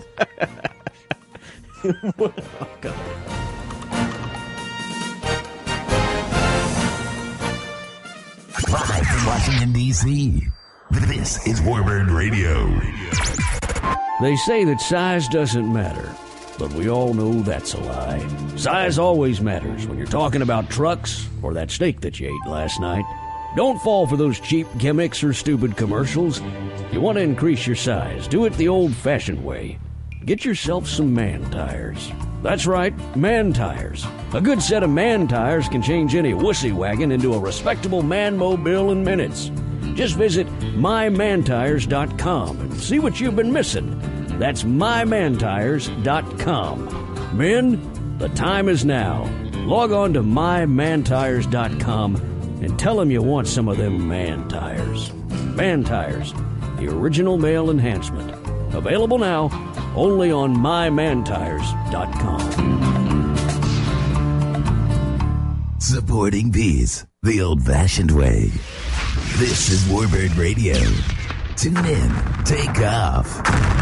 S1: Live from Washington, D C, this is Warbird Radio.
S2: They say that size doesn't matter, but we all know that's a lie. Size always matters when you're talking about trucks or that steak that you ate last night. Don't fall for those cheap gimmicks or stupid commercials. If you want to increase your size, do it the old-fashioned way. Get yourself some man tires. That's right, man tires. A good set of man tires can change any wussy wagon into a respectable man mobile in minutes. Just visit my man tires dot com and see what you've been missing. That's my man tires dot com. Men, the time is now. Log on to my man tires dot com and tell them you want some of them man tires. Man Tires, the original male enhancement. Available now only on my man tires dot com.
S1: Supporting peace the old-fashioned way. This is Warbird Radio. Tune in. Take off.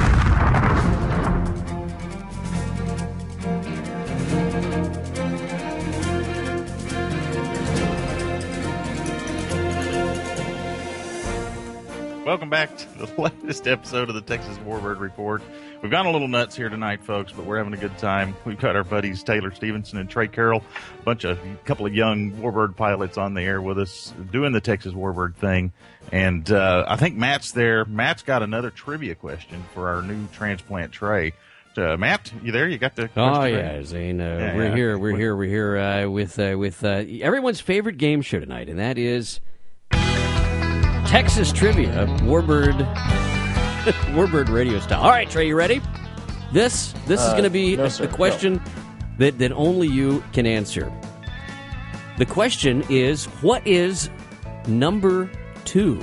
S3: Welcome back to the latest episode of the Texas Warbird Report. We've gone a little nuts here tonight, folks, but we're having a good time. We've got our buddies Taylor Stevenson and Trey Carroll, a bunch of a couple of young Warbird pilots on the air with us doing the Texas Warbird thing. And uh, I think Matt's there. Matt's got another trivia question for our new transplant Trey. Uh, Matt, you there? You got the question
S7: Oh
S3: ready?
S7: yeah, Zane. Uh,
S3: Yeah,
S7: we're
S3: yeah.
S7: here. We're here. We're here uh, with uh, with uh, everyone's favorite game show tonight, and that is Texas Trivia, Warbird, Warbird Radio style. All right, Trey, you ready? This this is
S4: Uh,
S7: going to be
S4: no,
S7: a,
S4: sir.
S7: a question that that only you can answer. The question is, what is number two?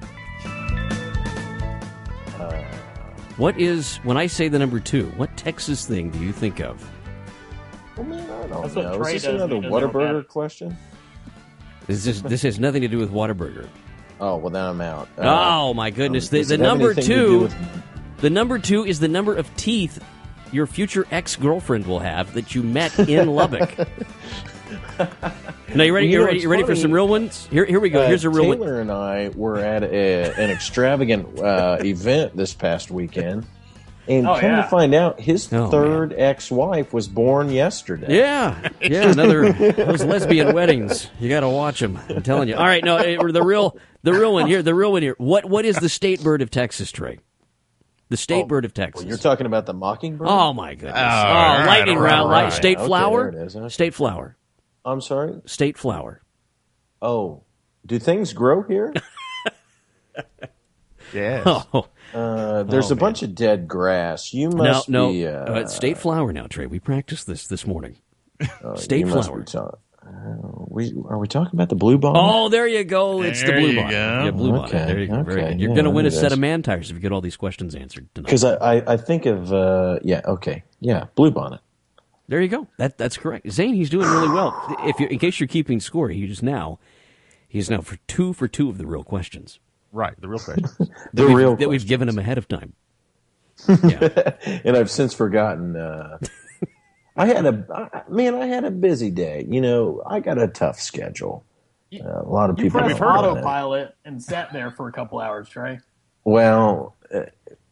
S7: What is, when I say the number two, what Texas thing do you think of?
S4: Oh, man, I don't
S5: That's what
S4: know.
S5: Trey
S4: Is this
S5: does.
S4: another
S5: He doesn't know
S4: Whataburger
S5: that.
S4: question?
S7: This is this has nothing to do with Whataburger.
S4: Oh, well, then I'm out. Uh,
S7: Oh my goodness!
S4: um,
S7: The,
S4: does
S7: the
S4: it have
S7: number
S4: anything to do
S7: two,
S4: with-
S7: the number two is the number of teeth your future ex-girlfriend will have that you met in Lubbock. Now you ready?
S4: Well, you
S7: You
S4: know,
S7: ready?
S4: it's
S7: You ready for
S4: funny.
S7: some real ones? Here, here we go.
S4: Uh,
S7: Here's a real one.
S4: Taylor and I were at a, an extravagant uh, event this past weekend, and
S5: Oh,
S4: come
S5: yeah.
S4: to find out, his
S7: Oh,
S4: third ex-wife was born yesterday.
S7: Yeah, yeah. Another those lesbian weddings. You got to watch them. I'm telling you. All right, no, eh, the real, the real one here. The real one here. What, what is the state bird of Texas, Trey? The state
S4: Oh,
S7: bird of Texas.
S4: Well, you're talking about the mockingbird?
S7: Oh my goodness!
S3: Oh,
S7: Oh,
S3: all right,
S7: lightning
S3: all right,
S7: round,
S3: all
S7: light,
S3: right.
S7: state
S4: Okay,
S7: flower,
S4: there it is, huh?
S7: state flower,
S4: I'm sorry?
S7: state flower.
S4: Oh, do things grow here?
S3: Yes.
S7: Oh
S4: Uh, there's
S7: Oh,
S4: a bunch of dead grass. You
S7: no,
S4: must
S7: no,
S4: be...
S7: uh,
S4: Uh,
S7: it's state flower now, Trey. We practiced this this morning.
S4: uh,
S7: state
S4: you must
S7: flower.
S4: be ta- uh, we, are we talking about the blue bomb?
S7: Oh, there you go. It's the
S3: There
S7: blue
S3: you
S7: bonnet.
S3: go.
S7: Yeah, blue bonnet.
S4: Okay,
S7: There you go. Very
S4: okay,
S7: good. You're
S4: yeah,
S7: going to win a
S4: look at
S7: set
S4: this.
S7: of man tires if you get all these questions answered tonight.
S4: Because I, I, I think of... Uh, yeah, okay. Yeah, blue bonnet.
S7: There you go. That that's correct. Zane, he's doing really well. If you, in case you're keeping score, he just now he's now for two for two of the real questions.
S3: Right, the real question.
S7: That
S4: The
S7: we've,
S4: real
S7: that we've
S4: questions.
S7: given him ahead of time. Yeah.
S4: And I've since forgotten. Uh, I had a I, man. I had a busy day. You know, I got a tough schedule. Uh, a lot of
S5: You
S4: people.
S5: pressed
S4: don't know that.
S5: autopilot and sat there for a couple hours, Trey.
S4: Well, uh,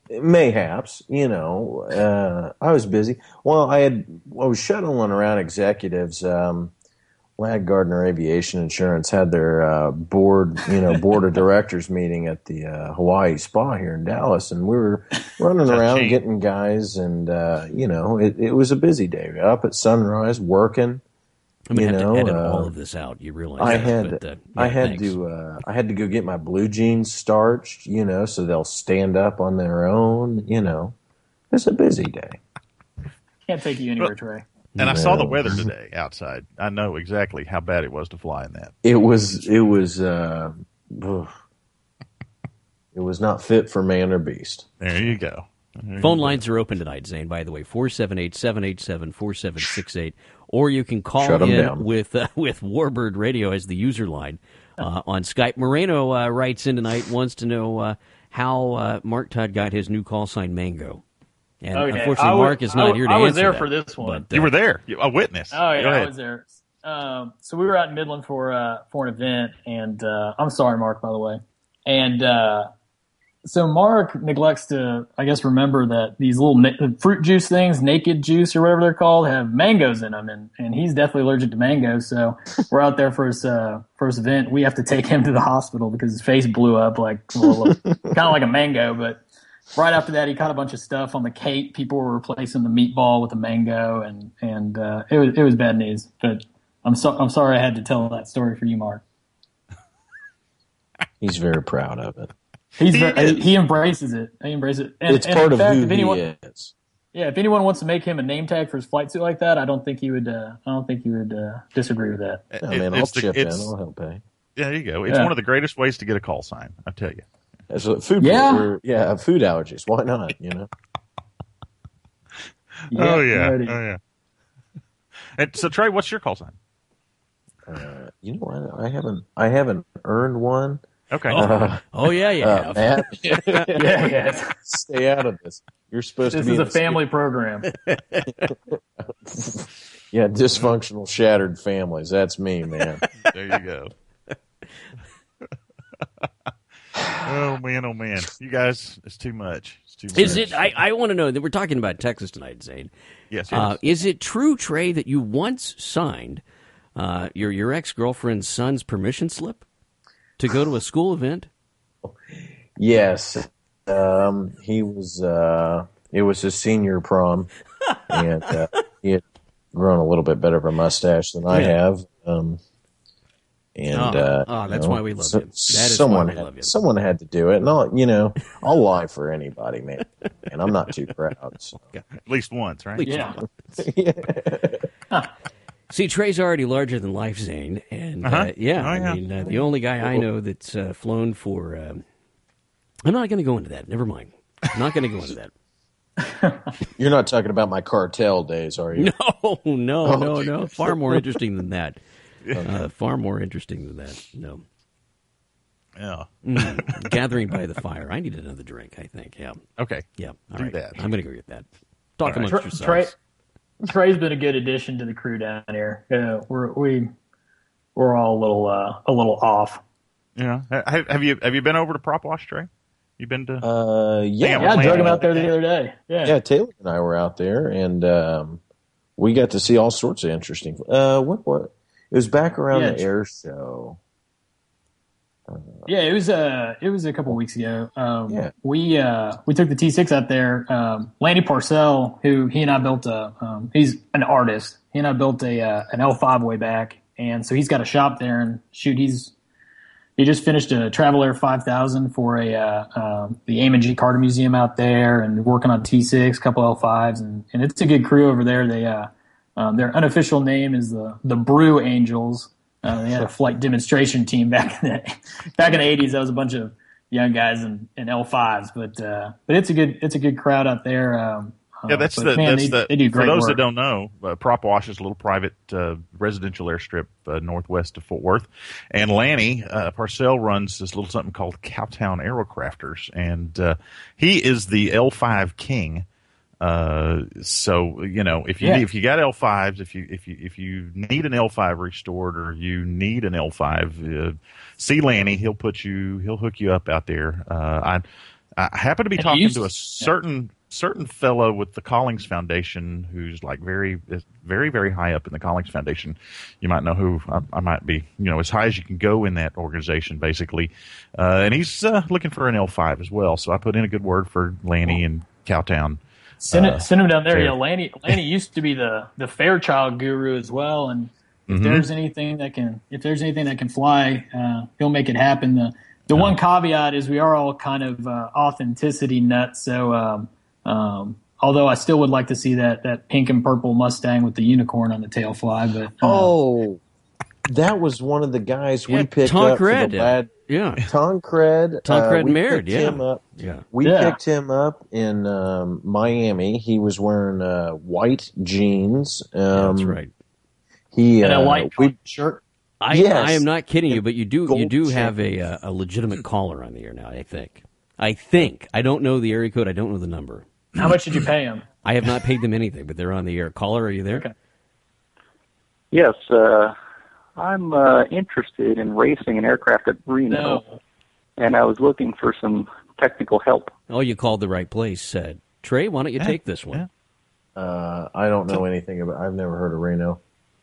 S4: mayhaps, you know, uh, I was busy. Well, I had I was shuttling around executives. Um, Ladd Gardner Aviation Insurance had their uh, board, you know, board of directors meeting at the uh, Hawaii Spa here in Dallas, and we were running around getting guys, and uh, you know, it, it was a busy day. Up at sunrise, working.
S7: I'm gonna
S4: you
S7: have
S4: know,
S7: to edit
S4: uh,
S7: all of this out. You realize
S4: I
S7: that,
S4: had
S7: but, uh, yeah,
S4: I had
S7: thanks.
S4: to uh, I had to go get my blue jeans starched, you know, so they'll stand up on their own. You know, it's a busy day.
S5: Can't take you anywhere, Trey.
S3: And I saw the weather today outside. I know exactly how bad it was to fly in that.
S4: It was it was uh, ugh. It was not fit for man or beast.
S3: There you go. There
S7: Phone
S3: you
S7: lines
S3: go.
S7: are open tonight, Zane, by the way, four seven eight, seven eight seven, four seven six eight. Or you can call
S4: Shut 'em
S7: in
S4: down.
S7: with uh, with Warbird Radio as the user line uh, on Skype. Moreno uh, writes in tonight, wants to know uh, how uh, Mark Todd got his new call sign Mango. And
S5: Okay.
S7: unfortunately,
S5: I was-
S7: Mark is not
S5: I,
S7: here to
S5: I
S7: answer
S5: was there
S7: that.
S5: for this one.
S7: But, uh,
S3: You were there, You- a witness.
S5: Oh yeah,
S3: Go
S5: I
S3: ahead.
S5: was there. Um, so we were out in Midland for uh, for an event, and uh, I'm sorry, Mark, by the way. And uh, so Mark neglects to, I guess, remember that these little na- fruit juice things, naked juice or whatever they're called, have mangoes in them, and, and he's definitely allergic to mangoes. So we're out there for his uh, first event. We have to take him to the hospital because his face blew up like well, kind of like a mango, but. Right after that, he caught a bunch of stuff on the cake. People were replacing the meatball with a mango, and and uh, it was it was bad news. But I'm so I'm sorry I had to tell that story for you, Mark.
S4: He's very proud of it.
S5: He's
S3: He
S5: very,
S3: is.
S5: he, he embraces it. He embraces it. And,
S4: It's
S5: and
S4: part
S5: in
S4: of
S5: fact,
S4: who
S5: if
S4: he
S5: anyone,
S4: is.
S5: Yeah, if anyone wants to make him a name tag for his flight suit like that, I don't think he would. Uh, I don't think he would uh, disagree with that.
S4: Oh,
S3: It-
S4: man, I'll
S3: it's the-
S4: chip in.
S3: it's-
S4: I'll help pay.
S3: There you go. It's
S5: Yeah.
S3: one of the greatest ways to get a call sign, I tell you.
S4: That's what food.
S5: Yeah.
S4: or- yeah, food allergies. Why not? You know.
S3: oh, yeah.
S5: already.
S3: Oh, yeah. And so, Trey, what's your call sign?
S4: Uh, you know what? I haven't. I haven't earned one.
S3: Okay.
S4: Uh,
S7: oh, yeah, you
S4: uh,
S7: have.
S4: Matt,
S5: Yeah, yeah.
S4: stay out of this. You're supposed
S5: This
S4: to be
S5: is
S4: in
S5: a
S4: the-
S5: family program.
S4: Yeah, dysfunctional, shattered families. That's me, man.
S3: There you go. Oh, man, oh, man. You guys, it's too much. It's too much.
S7: Is it? I, I want to know that we're talking about Texas tonight, Zane.
S3: Yes, yes.
S7: Uh, is it true, Trey, that you once signed uh, your your ex girlfriend's son's permission slip to go to a school event?
S4: Yes, um, he was. Uh, it was his senior prom, and uh, he had grown a little bit better of a mustache than I
S7: Yeah.
S4: have. Um, and
S7: Oh,
S4: uh,
S7: oh,
S4: you
S7: that's
S4: know,
S7: why we love
S4: so-
S7: you. That is
S4: someone
S7: why we
S4: had,
S7: love you.
S4: Someone had to do it, and I'll, you know, I'll lie for anybody, man. And I'm not too proud. So.
S3: At least once, right?
S5: Yeah.
S7: See, Trey's already larger than life, Zane, and uh,
S3: Uh-huh.
S7: yeah,
S3: Oh, yeah.
S7: I mean, uh, the only guy I know that's uh, flown for. Um, I'm not going to go into that. Never mind. I'm not going to go into that.
S4: You're not talking about my cartel days, are you?
S7: No, no, no, no. Far more interesting than that. Uh, far more interesting than that. No.
S3: Yeah.
S7: Mm, gathering by the fire. I need another drink, I think. Yeah.
S3: Okay.
S7: Yeah. All
S3: Do
S7: right.
S3: that.
S7: I'm going to go get that. Talk
S3: All right.
S7: amongst
S5: Trey,
S7: yourselves.
S5: Trey's been a good addition to the crew down here. Uh, we're we we're all a little uh, a little off.
S3: Yeah. Have, have you have you been over to Prop Wash, Trey? You been to?
S4: Uh, yeah,
S3: Damn,
S5: Yeah, I
S3: Playing
S5: drug him
S3: it.
S5: out there the other day. Yeah,
S4: yeah. Taylor and I were out there, and um, we got to see all sorts of interesting. Uh, what what? It was back around
S5: Yeah,
S4: the air show.
S5: yeah. It was uh it was a couple weeks ago. Um,
S4: Yeah.
S5: we uh we took the T six out there. Um, Lanny Parcell, who he and I built a um, he's an artist. He and I built a uh, an L five way back, and so he's got a shop there. And shoot, he's he just finished a Travel Air five thousand for a uh, um, the Eamon G. Carter Museum out there, and working on T six, couple L fives, and, and it's a good crew over there. They uh, um, their unofficial name is the the Brew Angels. Uh, they had a flight demonstration team back in the back in the eighties. That was a bunch of young guys in, in L fives, but uh, but it's a good it's a good crowd out there. Um,
S3: Yeah, that's
S5: but,
S3: the
S5: man,
S3: that's
S5: they,
S3: the
S5: they do
S3: for
S5: great
S3: those
S5: work.
S3: that don't know, uh, Prop Wash is a little private uh, residential airstrip uh, northwest of Fort Worth, and Lanny uh, Parcell runs this little something called Cowtown Aerocrafters, and uh, he is the L five king. Uh, so you know if you
S5: Yeah.
S3: need, if you got L fives, if you if you if you need an L five restored or you need an L five, uh, see Lanny. He'll put you he'll hook you up out there. Uh, I. I happened to be
S5: And
S3: talking
S5: used-
S3: to a certain certain fellow with the Collings Foundation who's like very, very, very high up in the Collings Foundation. You might know who I, I might be, you know, as high as you can go in that organization, basically. Uh, and he's uh, looking for an L five as well. So I put in a good word for Lanny and Cowtown.
S5: Send,
S3: uh,
S5: it, send him down there.
S3: fair.
S5: Yeah, Lanny, Lanny used to be the, the Fairchild guru as well. And if
S3: Mhm.
S5: there's anything that can, if there's anything that can fly, uh, he'll make it happen. The, the one caveat is we are all kind of uh, authenticity nuts. So, um, um, although I still would like to see that, that pink and purple Mustang with the unicorn on the tail fly, but uh,
S4: Oh, that was one of the guys
S7: Yeah,
S4: we picked
S7: Tonk
S4: up for
S7: Red,
S4: the lad.
S7: Yeah.
S4: Tancred.
S7: Tancred
S4: uh, we
S7: Maird,
S4: picked
S7: yeah.
S4: him up.
S7: Yeah.
S4: We
S5: Yeah.
S4: picked him up in um, Miami. He was wearing uh, white jeans. Um,
S7: Yeah, that's right.
S4: He
S5: and a
S4: uh,
S5: white
S4: we,
S5: shirt.
S7: I,
S4: Yes.
S7: I am not kidding you, but you do you
S4: Gold
S7: do have
S4: chain.
S7: a uh, a legitimate caller on the air now. I think. I think. I don't know the area code. I don't know the number.
S5: How much did you pay him?
S7: I have not paid them anything, but they're on the air. Caller, are you there?
S5: Okay.
S9: Yes, uh, I'm uh, interested in racing an aircraft at Reno,
S5: No.
S9: and I was looking for some technical help.
S7: Oh, you called the right place. Uh, Trey, why don't you
S3: Yeah,
S7: take this one?
S3: yeah.
S4: uh, I don't know anything about. I've never heard of Reno.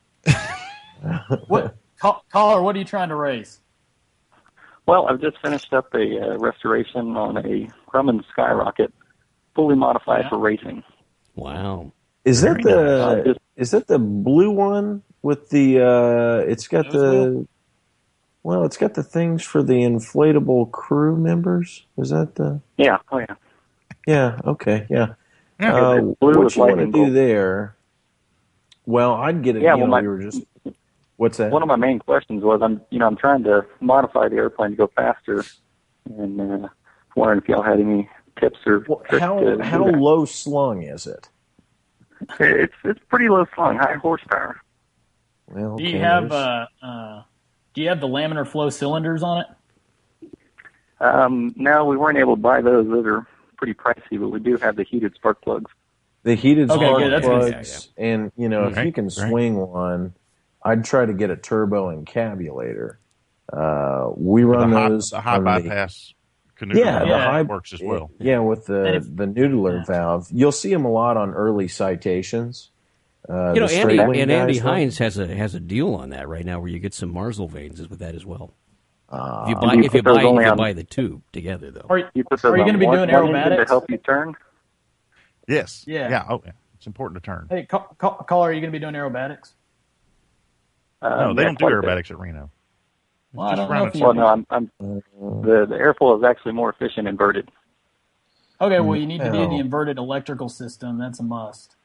S5: What call, caller? What are you trying to race?
S9: Well, I've just finished up a uh, restoration on a Grumman Skyrocket, fully modified
S5: Yeah.
S9: for racing.
S7: Wow.
S4: Is that
S3: Very
S9: Uh,
S4: the
S9: just-
S4: is that the blue one with the? Uh, it's got the. Well, it's got the things for the inflatable crew members. Is that the?
S9: yeah, oh yeah.
S4: Yeah. Okay. Yeah.
S3: Yeah.
S4: Uh,
S9: Blue
S4: what
S9: with
S4: you want to
S9: lightning
S4: do
S9: bolt.
S4: there? Well, I'd get it.
S9: Yeah,
S4: you
S9: well,
S4: know,
S9: my-
S4: we were just. What's that?
S9: One of my main questions was, I'm, you know, I'm trying to modify the airplane to go faster, and uh, wondering if y'all had any tips or
S4: Well,
S9: tricks
S4: how
S9: to do
S4: how
S9: that.
S4: low slung is it?
S9: It's it's pretty low slung, high horsepower.
S4: Well,
S5: Do you
S4: okay,
S5: have
S4: there's-
S5: uh, uh, do you have the laminar flow cylinders on it?
S9: Um, no, we weren't able to buy those. Those are pretty pricey, but we do have the heated spark plugs.
S4: the heated
S5: Okay,
S4: spark
S5: good, that's good.
S4: plugs, and you know, if
S3: Right,
S4: you can
S3: right.
S4: swing one, I'd try to get a turbo encabulator. Uh, we run
S3: the high,
S4: those
S3: the high
S4: on the-
S3: bypass canoe
S4: Yeah, the
S5: Yeah.
S4: high
S3: works as well.
S4: Yeah, with the
S5: And if-
S4: the noodler
S5: Yeah.
S4: valve, you'll see them a lot on early citations. Uh,
S7: You know,
S4: the
S7: Andy
S4: straight wing
S7: and Andy
S4: guys,
S7: Hines has a has a deal on that right now where you get some Marsal vanes with that as well.
S4: Uh,
S7: If you buy
S9: you
S7: if you
S9: put those
S7: buy if
S9: only
S7: you
S9: on-
S7: buy the tube together though.
S5: Are you,
S9: You put those
S5: are you
S9: on
S5: going to be
S9: one-
S5: doing
S9: one engine to
S5: aerobatics?
S9: help you turn?
S3: Yes.
S5: Yeah.
S3: Yeah. Oh, yeah. It's important to turn.
S5: Hey, call, call, caller, are you going to be doing aerobatics?
S9: Um,
S3: No, they
S9: yeah,
S3: don't do
S9: quite a bit.
S3: aerobatics at Reno.
S5: Well, I
S3: Just
S5: don't know
S3: run
S5: if
S3: it.
S5: you.
S9: Well, no, I'm, I'm the the airfoil is actually more efficient inverted.
S5: Okay, well, you need to do
S4: No.
S5: the inverted electrical system. That's a must.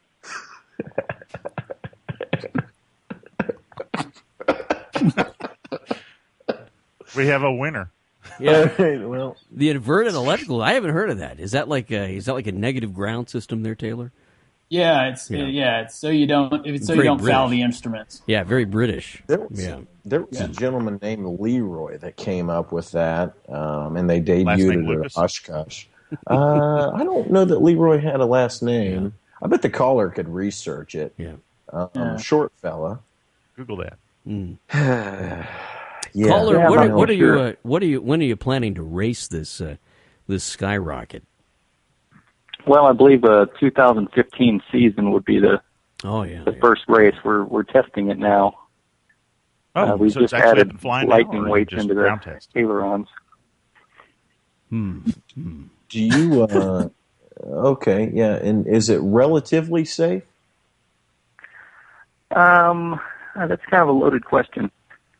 S3: We have a winner.
S7: Yeah.
S4: well,
S7: The inverted electrical, I haven't heard of that. Is that like a, is that like a negative ground system there, Taylor?
S5: Yeah, it's
S7: Yeah.
S5: yeah, it's so you don't it's so
S7: Very
S5: you don't foul
S7: British.
S5: the instruments.
S7: Yeah, very British.
S4: there was,
S7: Yeah.
S4: there was a gentleman named Leroy that came up with that, um, and they
S3: Last name
S4: debuted it
S3: Lucas?
S4: at Oshkosh. Uh, I don't know that Leroy had a last name. I bet the caller could research it.
S7: Yeah.
S4: Um,
S5: Yeah.
S4: Short fella.
S3: Google that.
S4: Yeah,
S7: Caller,
S9: Yeah,
S7: what,
S9: I'm
S7: are, what
S9: not
S7: are you?
S9: sure.
S7: Uh, what are you? When are you planning to race this uh, this skyrocket?
S9: Well, I believe a two thousand fifteen season would be the,
S7: Oh yeah,
S9: the
S7: yeah.
S9: first race. We're we're testing it now.
S3: Oh,
S9: uh, we
S3: so
S9: just
S3: it's actually up
S9: added
S3: and flying now,
S9: lightning
S3: or
S9: weights
S3: just
S9: into the
S3: ground test?
S9: ailerons.
S7: Hmm.
S4: Do you? Uh, okay, yeah. And is it relatively safe?
S9: Um, uh, that's kind of a loaded question.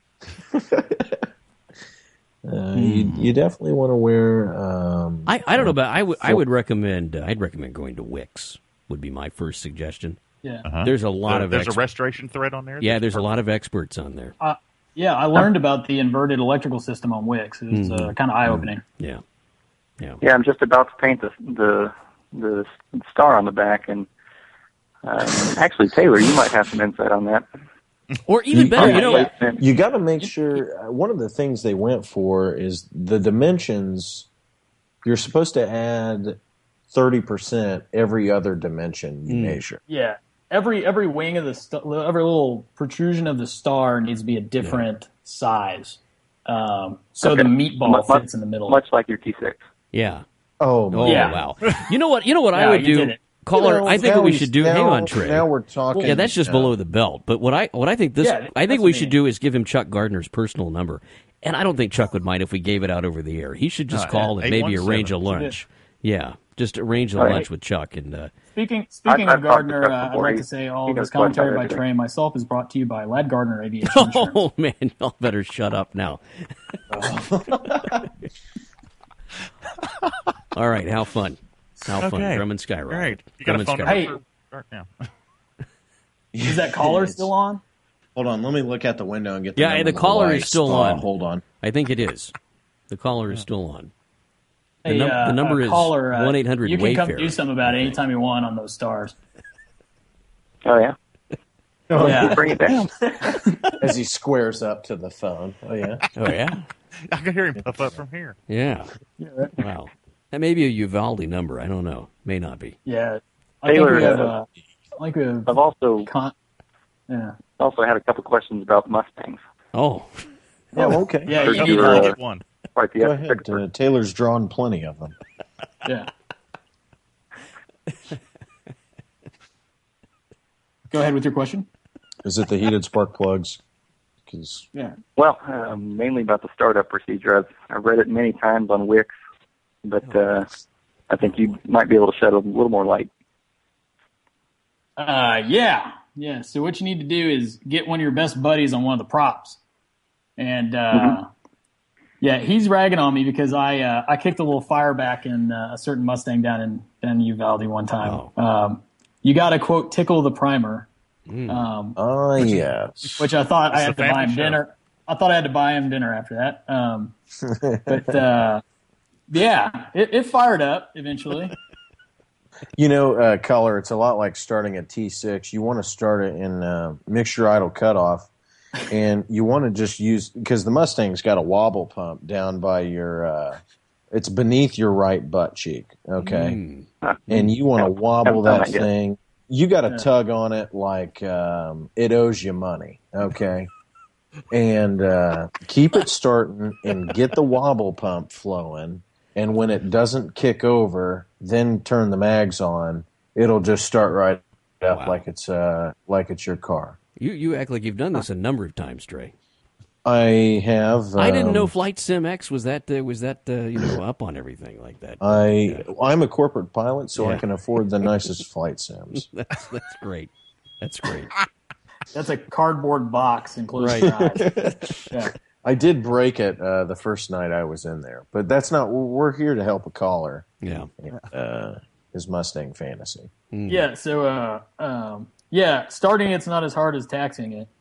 S4: Uh, you, you definitely want to wear. Um,
S7: I, I don't know, but I would I would recommend uh, I'd recommend going to Wix. Would be my first suggestion.
S5: Yeah.
S3: Uh-huh.
S7: There's a lot
S3: There-
S7: of
S3: There's
S7: ex-
S3: a restoration thread on there.
S7: yeah. There's a lot of experts on there.
S5: Uh, yeah, I learned about the inverted electrical system on Wix. It was uh, kind of eye opening.
S7: Yeah, yeah.
S9: Yeah, I'm just about to paint the the the star on the back, and um, actually, Taylor, you might have some insight on that.
S7: Or even better, you know,
S5: yeah.
S4: You got to make sure. Uh, one of the things they went for is the dimensions. You're supposed to add thirty percent every other dimension you measure.
S5: Yeah, every every wing of the st- every little protrusion of the star needs to be a different size, um, so
S9: Okay.
S5: the meatball
S9: Mu- mu-
S5: fits in the middle.
S9: Much like your T six.
S7: yeah,
S4: Oh,
S7: Oh
S5: Yeah.
S7: wow! You know what? You know what I
S5: Yeah,
S7: would
S5: you
S7: do,
S5: did it.
S7: caller.
S4: You know,
S7: I think
S4: now
S7: what we
S4: he's-
S7: should do.
S4: now-
S7: hang on, Trey.
S4: Now we're talking.
S7: Yeah, that's just
S4: uh,
S7: below the belt. But what I what I think this
S5: Yeah,
S7: I
S5: that's
S7: think
S5: what
S7: we
S5: I
S7: should
S5: mean.
S7: do is give him Chuck Gardner's personal number, and I don't think Chuck would mind if we gave it out over the air. He should just
S3: Uh,
S7: call and maybe arrange a
S3: eight one seven.
S7: lunch. Yeah, just arrange a
S9: All right.
S7: lunch with Chuck and. Uh,
S5: Speaking speaking
S9: I've
S5: of
S9: talked to
S5: Gardner,
S9: Chuck
S5: uh, I'd
S9: before.
S5: like
S9: He-
S5: to say
S9: he
S5: all of
S9: knows
S5: this
S9: quite a bit
S5: commentary by
S9: about
S5: Trey and myself is brought to you by Lad Gardner Aviation Insurance.
S7: oh man, y'all better shut up now. All right, how fun. How fun.
S3: Okay.
S7: Drummond Skyrocket.
S3: Great. You got a
S7: Drummond
S3: phone
S7: Skyrocket.
S3: number for Art now?
S5: Is that caller still on?
S4: Hold on, let me look out the window and get the
S7: Yeah,
S4: number
S7: the
S4: of
S7: caller is
S4: lights.
S7: still
S4: Oh,
S7: on.
S4: Hold on.
S7: I think it is. The caller is still on. The,
S5: Hey,
S7: num-
S5: uh,
S7: the number
S5: uh,
S7: is
S5: caller, uh,
S7: one eight hundred
S5: You can come
S7: Wayfarer.
S5: do something about it anytime you want on those stars.
S9: Oh yeah.
S5: Yeah.
S9: Bring it down.
S4: As he squares up to the phone. Oh yeah.
S7: Oh, yeah?
S3: I can hear him puff up from here.
S7: Yeah. Wow. That may be a Uvalde number. I don't know. May not be.
S5: Yeah. I
S9: Taylor,
S5: think we have,
S9: uh,
S5: uh, I think we have
S9: I've also
S5: con- yeah.
S9: also had a couple questions about Mustangs.
S7: Oh.
S5: Yeah,
S4: Oh, okay.
S5: Yeah,
S9: Heard
S5: you
S9: you
S5: need
S9: were,
S5: to
S9: uh,
S3: Get one.
S9: Quite the
S4: Go
S9: epic
S4: ahead.
S9: expert.
S4: Uh, Taylor's drawn plenty of them.
S5: Yeah. Go ahead with your question.
S4: Is it the heated spark plugs? 'Cause-
S5: Yeah.
S9: Well, um, mainly about the startup procedure. I've I've read it many times on Wix, but uh, I think you might be able to shed a little more light.
S5: Uh, yeah, yeah. So what you need to do is get one of your best buddies on one of the props, and uh,
S9: Mm-hmm.
S5: yeah, he's ragging on me because I uh, I kicked a little fire back in uh, a certain Mustang down in down in Uvalde one time.
S7: Oh.
S5: Um, you got to quote tickle the primer, um,
S4: Oh, yes.
S5: which I thought I
S3: It's
S5: had
S3: a
S5: to buy
S3: family
S5: him
S3: show.
S5: dinner. I thought I had to buy him dinner after that. Um, but uh, yeah, it, it fired up eventually.
S4: You know, uh, color, it's a lot like starting a T six. You want to start it in uh, mixture idle cutoff, and you want to just use, because the Mustang's got a wobble pump down by your, uh, it's beneath your right butt cheek, okay?
S7: Mm.
S4: And you want to wobble
S9: Haven't done
S4: that
S9: that yet.
S4: thing. You got to
S5: Yeah.
S4: tug on it like um, it owes you money, okay? And uh, keep it starting and get the wobble pump flowing. And when it doesn't kick over, then turn the mags on. It'll just start right up
S7: Wow.
S4: like it's uh, like it's your car.
S7: You you act like you've done this a number of times, Trey.
S4: I have.
S7: I didn't
S4: um,
S7: know Flight Sim X was that uh, was that uh, you know up on everything like that.
S4: I I'm a corporate pilot, so I
S7: Yeah.
S4: can afford the nicest flight sims.
S7: That's that's great. That's great.
S5: That's a cardboard box enclosed
S7: Right.
S5: garage. Yeah.
S4: I did break it uh, the first night I was in there, but that's not. We're here to help a caller.
S7: Yeah.
S4: Uh, his Mustang fantasy.
S5: Yeah, so uh, um, yeah, starting it's not as hard as taxing it.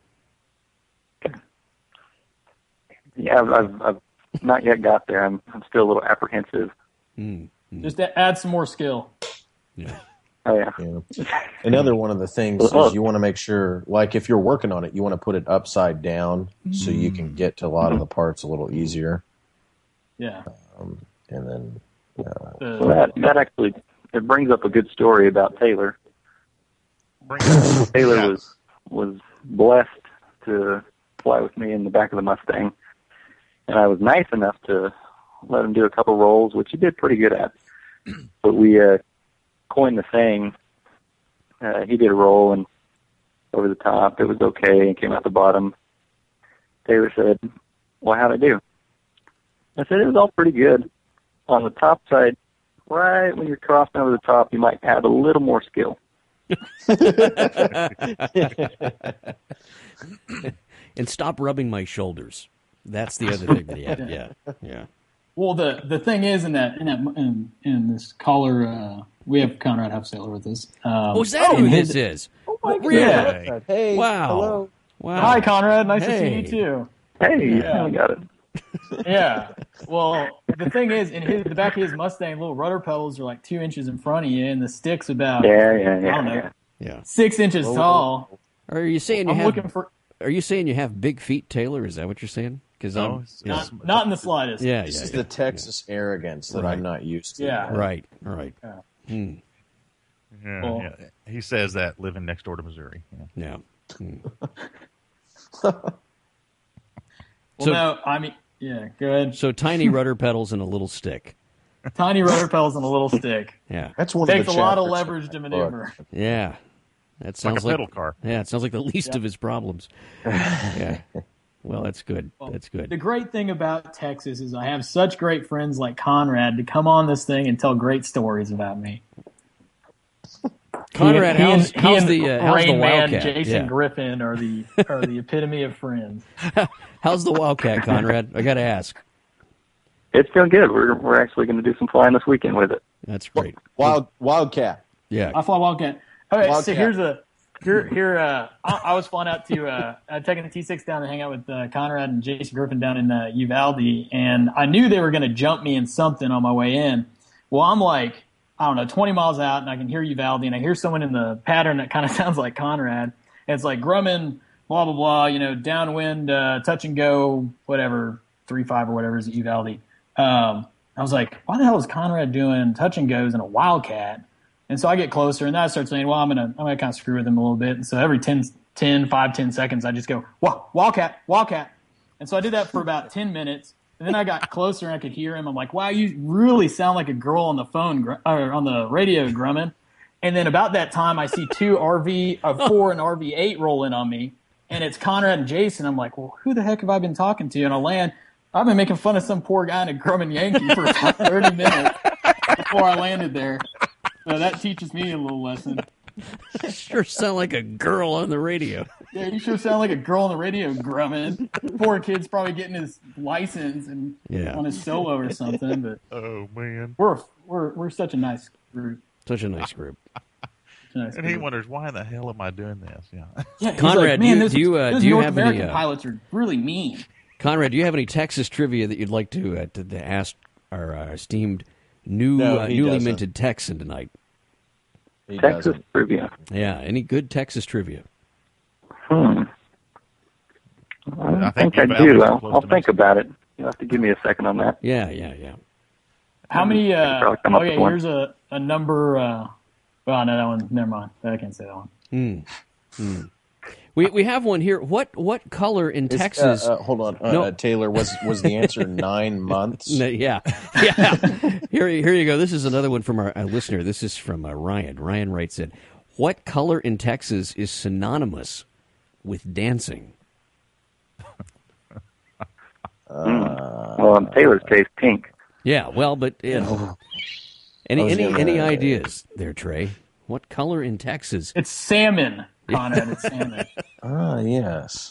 S9: Yeah, I've, I've, I've not yet got there. I'm I'm still a little apprehensive.
S7: Mm.
S5: Just a- add some more skill.
S7: Yeah.
S9: Oh yeah.
S4: You know, another one of the things is you want to make sure, like if you're working on it, you want to put it upside down so you can get to a lot of the parts a little easier.
S5: Yeah.
S4: Um, and then, uh,
S5: Uh,
S9: Well, that that actually it brings up a good story about Taylor.
S3: Bring it.
S9: Taylor
S3: Yeah.
S9: was was blessed to fly with me in the back of the Mustang, and I was nice enough to let him do a couple rolls, which he did pretty good at. But we uh, coined the saying. Uh, he did a roll and over the top. It was okay and came out the bottom. Taylor said, "Well, how'd I do?" I said, "It was all pretty good. On the top side, right when you're crossing over the top, you might add a little more skill."
S7: And stop rubbing my shoulders. That's the other thing that he had. Yeah. Yeah.
S5: well, the the thing is in that in that in, in this caller, uh, we have Conrad Huffsailor with us. Um,
S7: Oh, is that who
S5: in
S7: this
S5: his-
S7: is?
S4: oh my
S7: Really?
S3: Yeah.
S4: Hey,
S7: Wow.
S4: hello.
S7: Wow.
S5: Hi, Conrad. Nice to
S7: Hey.
S5: see you too.
S9: Hey, you
S5: Yeah.
S9: finally got it.
S5: Yeah. Well, the thing is, in his the back of his Mustang, little rudder pedals are like two inches in front of you, and the stick's about
S9: Yeah, yeah,
S5: I
S9: yeah.
S5: don't know
S9: yeah.
S7: Yeah.
S5: six inches tall.
S7: Are you saying you
S5: I'm
S7: have?
S5: looking for
S7: Are you saying you have big feet, Taylor? Is that what you're saying? Because
S3: No,
S7: I'm.
S3: it's-
S7: Yeah.
S3: it's-
S5: not, not in the slightest.
S7: Yeah.
S4: This
S7: yeah,
S4: is
S7: yeah,
S4: the Texas arrogance that
S7: Right.
S4: I'm not used to.
S5: Yeah.
S7: Right. Right.
S5: Yeah.
S7: Hmm.
S3: Yeah,
S5: Well-
S3: yeah. He says that living next door to Missouri. Yeah.
S7: Yeah. Hmm.
S5: Well,
S7: So-
S5: no, I mean, yeah. Go ahead.
S7: So tiny rudder pedals and a little stick.
S5: Tiny rotor pedals and a little stick.
S7: Yeah,
S4: That's one
S5: Takes
S4: of
S5: a
S4: the
S5: lot of
S4: chapters
S5: leverage
S4: in
S5: to
S4: my
S5: maneuver.
S4: book.
S7: yeah. That sounds
S3: like a pedal car.
S7: Yeah, it sounds like the least
S5: Yep.
S7: of his problems. Yeah. Well, that's good.
S5: Well,
S7: That's good.
S5: The great thing about Texas is I have such great friends like Conrad to come on this thing and tell great stories about me.
S7: Conrad,
S5: he,
S7: how's,
S5: he
S7: how's
S5: and
S7: the uh, how's
S5: Rain
S7: the
S5: Man,
S7: Wildcat?
S5: Jason
S7: Yeah.
S5: Griffin are the are the epitome of friends.
S7: How's the Wildcat, Conrad? I got to ask.
S9: It's doing good. We're we're actually going to do some flying this weekend with it.
S7: That's great.
S4: Wild Wildcat.
S7: Yeah.
S5: I fly Wildcat. All right, so
S4: Wildcat.
S5: here's a here here. Uh, I, I was flying out to uh, uh, taking the T six down to hang out with uh, Conrad and Jason Griffin down in uh, Uvalde, and I knew they were going to jump me in something on my way in. Well, I'm like, I don't know, twenty miles out, and I can hear Uvalde, and I hear someone in the pattern that kind of sounds like Conrad. And it's like Grumman, blah blah blah, you know, downwind, uh, touch and go, whatever, three five or whatever is at Uvalde. Um, I was like, why the hell is Conrad doing touch and goes in a Wildcat? And so I get closer, and then I start saying, well, I'm gonna I'm gonna kind of screw with him a little bit. And so every ten, ten, five, ten seconds, I just go, Wah, Wildcat, Wildcat. And so I did that for about ten minutes. And then I got closer, and I could hear him. I'm like, wow, you really sound like a girl on the phone or on the radio, Grumman. And then about that time, I see two R V, uh, four and R V eight roll in on me, and it's Conrad and Jason. I'm like, well, who the heck have I been talking to? And I land. I've been making fun of some poor guy in a Grumman Yankee for about thirty minutes before I landed there. So that teaches me a little lesson.
S7: Sure sound like a girl on the radio.
S5: Yeah, you sure sound like a girl on the radio, Grumman. Poor kid's probably getting his license and
S7: Yeah.
S5: on his solo or something. But
S3: Oh man!
S5: we're we're we're such a nice group.
S7: Such a nice group.
S5: Such a nice
S3: And he
S5: group.
S3: wonders, why the hell am I doing this? Yeah.
S5: Yeah, he's
S7: Conrad,
S5: like,
S7: do you-
S5: man, those,
S7: do you, uh,
S5: those
S7: do you
S5: North
S7: have any,
S5: American
S7: uh,
S5: pilots are really mean.
S7: Conrad, do you have any Texas trivia that you'd like to uh, to, to ask our uh, esteemed new
S4: No,
S7: uh,
S4: he
S7: newly
S4: doesn't.
S7: minted Texan tonight?
S4: He
S9: Texas
S4: doesn't.
S9: trivia.
S7: Yeah, any good Texas trivia?
S9: Hmm. I, don't
S3: I think
S9: think, I
S3: Uvalde's
S9: do. I'll,
S3: close
S9: I'll
S3: to
S9: think
S3: Mexico.
S9: about it. You'll have to give me a second on that.
S7: Yeah, yeah, yeah.
S5: How many?
S9: I could
S5: Uh,
S9: probably come up
S5: okay,
S9: with one.
S5: here's a, a number. Uh, well, no, that one. Never mind. I can't say that one.
S7: Hmm. Hmm. We we have one here. What what color in
S4: It's, uh,
S7: Texas?
S4: Uh, hold on, uh,
S7: No.
S4: uh, Taylor. Was was the answer nine months?
S7: No, yeah, yeah. here, here you go. This is another one from our, our listener. This is from uh, Ryan. Ryan writes in, "What color in Texas is synonymous with dancing?"
S4: Uh,
S9: Well, in Taylor's case, pink.
S7: Yeah, well, but you know, any
S4: I was
S7: any
S4: gonna-
S7: any ideas there, Trey? What color in Texas?
S5: It's salmon, Conrad. It's salmon.
S4: Ah, yes.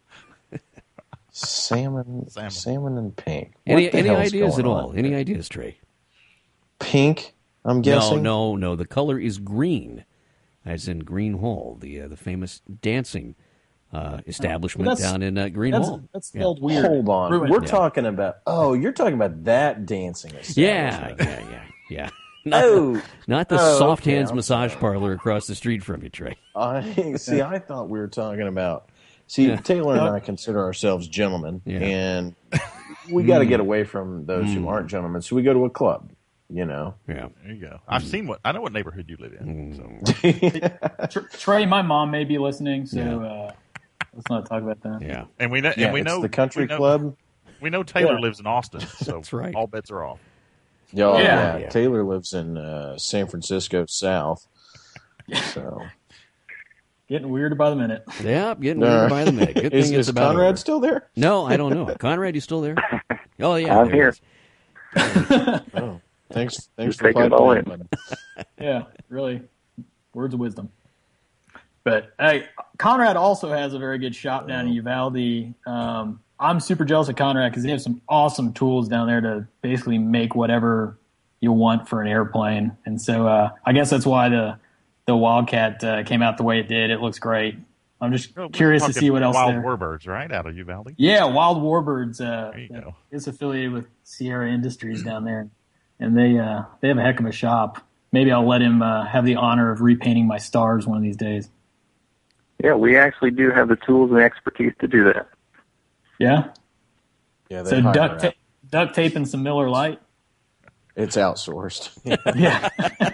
S4: Salmon,
S3: Salmon.
S4: salmon, and pink. What
S7: Any
S4: the
S7: any
S4: hell's
S7: ideas at
S4: going
S7: all?
S4: on?
S7: Any ideas, Trey?
S4: Pink. I'm
S7: No,
S4: guessing.
S7: no, no. The color is green, as in Green Hall, the uh, the famous dancing uh, establishment
S5: That's-
S7: down in uh, Green
S5: That's
S7: Hall.
S5: that's
S7: Yeah.
S5: spelled weird.
S4: Hold on.
S5: Ruined.
S4: We're
S7: Yeah.
S4: talking about. Oh, you're talking about that dancing
S7: Yeah,
S4: establishment.
S7: yeah, yeah, yeah. Not,
S4: Oh,
S7: not the
S4: Oh,
S7: soft
S4: okay,
S7: hands
S4: I'm
S7: massage
S4: sorry.
S7: parlor across the street from you, Trey.
S4: I see. I thought we were talking about. See,
S7: Yeah.
S4: Taylor and I consider ourselves gentlemen,
S7: Yeah.
S4: and we got to get away from those who aren't gentlemen. So we go to a club. You know.
S7: Yeah.
S3: There you go. I've seen what I know what neighborhood you live in. So.
S5: Tr- Trey, my mom may be listening, so
S7: Yeah.
S5: uh, let's not talk about that.
S7: Yeah.
S3: And we know,
S4: Yeah,
S3: and we
S4: it's
S3: know
S4: the country
S3: we know,
S4: club.
S3: We know Taylor
S5: Yeah.
S3: lives in Austin, so
S7: That's right.
S3: all bets are off.
S4: Oh,
S5: Yeah.
S4: yeah.
S7: Yeah.
S4: Taylor lives in uh, San Francisco South. So
S5: Getting weirder by the minute.
S7: Yeah, getting
S4: Uh,
S7: weird by the minute. Good
S4: is,
S7: thing it's
S4: is
S7: about
S4: Conrad
S7: over.
S4: still there?
S7: No, I don't know. Conrad, you still there? Oh yeah,
S9: I'm
S7: there he
S9: here.
S7: is.
S4: Oh, thanks. Thanks
S9: Just
S4: for
S9: taking it all
S4: piping
S9: in.
S4: bud.
S5: Yeah, really, words of wisdom. But hey, Conrad also has a very good shop down in Uvalde. Um, I'm super jealous of Conrad because they have some awesome tools down there to basically make whatever you want for an airplane. And so uh, I guess that's why the the Wildcat uh, came out the way it did. It looks great. I'm just
S3: Well, we're
S5: curious to
S3: talking
S5: see what else
S3: Wild
S5: there.
S3: Warbirds, right, out of Uvalde.
S5: Yeah, Wild Warbirds. Uh,
S3: There you go.
S5: It's affiliated with Sierra Industries down there, and they uh, they have a heck of a shop. Maybe I'll let him uh, have the honor of repainting my stars one of these days.
S9: Yeah, we actually do have the tools and expertise to do that.
S5: Yeah.
S4: Yeah, they
S5: So
S4: hire
S5: duct
S4: out.
S5: tape, duct tape, and some Miller Lite.
S4: It's outsourced.
S5: Yeah.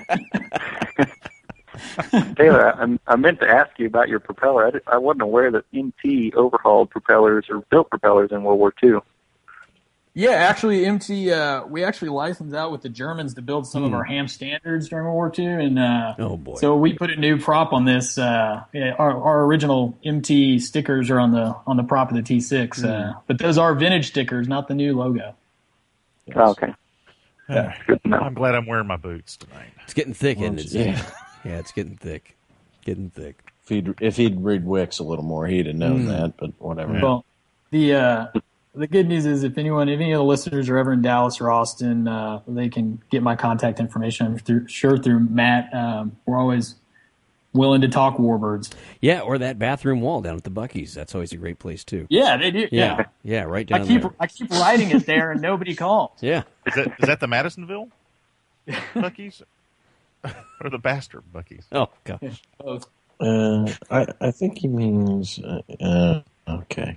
S9: Taylor, I, I meant to ask you about your propeller. I, di- I wasn't aware that M T overhauled propellers or built propellers in World War Two.
S5: Yeah, actually, M T, uh, we actually licensed out with the Germans to build some
S7: Hmm.
S5: of our ham standards during World War Two, and uh,
S7: Oh, boy.
S5: so we put a new prop on this. Uh, yeah, our, our original M T stickers are on the on the prop of the T six, uh, but those are vintage stickers, not the new logo.
S9: Oh, okay.
S3: Yeah.
S9: Good to know.
S3: I'm glad I'm wearing my boots tonight.
S7: It's getting thick, isn't it? Zane?
S4: Yeah.
S7: Yeah, it's getting thick. Getting thick.
S4: If he'd if he'd read Wix a little more, he'd have known
S7: Mm.
S4: that. But whatever.
S3: Yeah.
S5: Well, the uh, the good news is if anyone, if any of the listeners are ever in Dallas or Austin, uh, they can get my contact information. I'm through, sure through Matt. Um, we're always willing to talk warbirds.
S7: Yeah, or that bathroom wall down at the Buc-ee's. That's always a great place, too.
S5: Yeah, they do.
S7: Yeah,
S5: Yeah,
S7: yeah, right down
S5: I keep
S7: there.
S5: I keep writing it there, and nobody calls.
S7: Yeah.
S3: Is that is that the Madisonville Buc-ee's or the Bastard Buc-ee's?
S7: Oh, gosh.
S5: Both.
S4: Uh, I I think he means uh, uh, okay.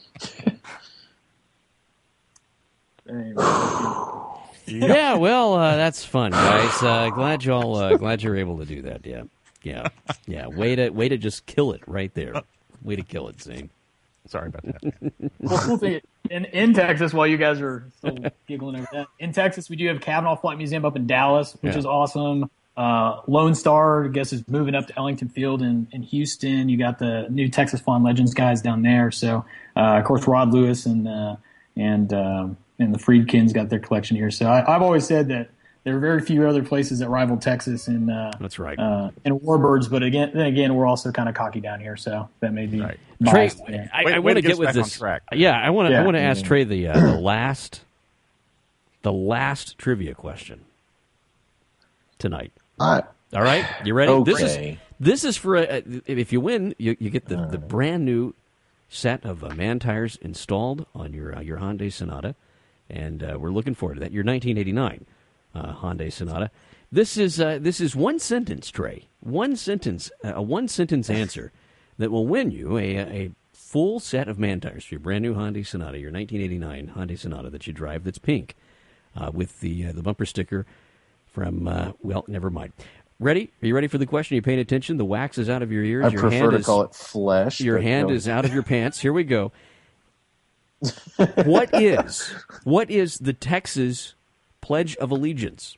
S7: Yeah, well, uh, that's fun, guys. Uh, glad y'all, uh, glad you're able to do that. Yeah, yeah, yeah. Way to, way to just kill it right there. Way to kill it, Zane.
S3: Sorry about that.
S5: Well, cool thing in in Texas, while you guys are still giggling over that, in Texas we do have Cavanaugh Flight Museum up in Dallas, which
S7: Yeah.
S5: is awesome. Uh, Lone Star, I guess, is moving up to Ellington Field in, in Houston. You got the new Texas Flying Legends guys down there. So, uh, of course, Rod Lewis and uh, and um, and the Friedkins got their collection here. So I, I've always said that there are very few other places that rival Texas in uh,
S7: That's right.
S5: uh, in warbirds. But again, then again, we're also kind of cocky down here, so that may be
S3: Right.
S7: Trey,
S5: biased. Yeah.
S7: I,
S3: Way-
S7: I
S3: way
S7: want
S3: to
S7: to
S3: get
S7: get
S3: us
S7: with
S3: back on
S7: this.
S3: track.
S7: Yeah, I want to. I
S5: Yeah.
S7: want to ask Trey the uh, the last, the last trivia question tonight.
S4: I
S7: All right, you ready? This is
S4: Okay.
S7: this is for uh, if you win, you, you get the, the brand new set of uh, man tires installed on your uh, your Hyundai Sonata, and uh, we're looking forward to that. Your nineteen eighty-nine uh, Hyundai Sonata. This is uh, this is one sentence, Trey. One sentence, uh, a one sentence answer that will win you a a full set of man tires for your brand new Hyundai Sonata, your nineteen eighty-nine Hyundai Sonata that you drive. That's pink, uh, with the uh, the bumper sticker from uh, well, never mind. Ready? Are you ready for the question? Are you paying attention? The wax is out of your ears.
S4: I
S7: your
S4: prefer
S7: hand
S4: to
S7: is,
S4: call it flesh.
S7: Your
S4: but
S7: hand
S4: go-
S7: is out of your pants. Here we go. What is what is the Texas Pledge of Allegiance?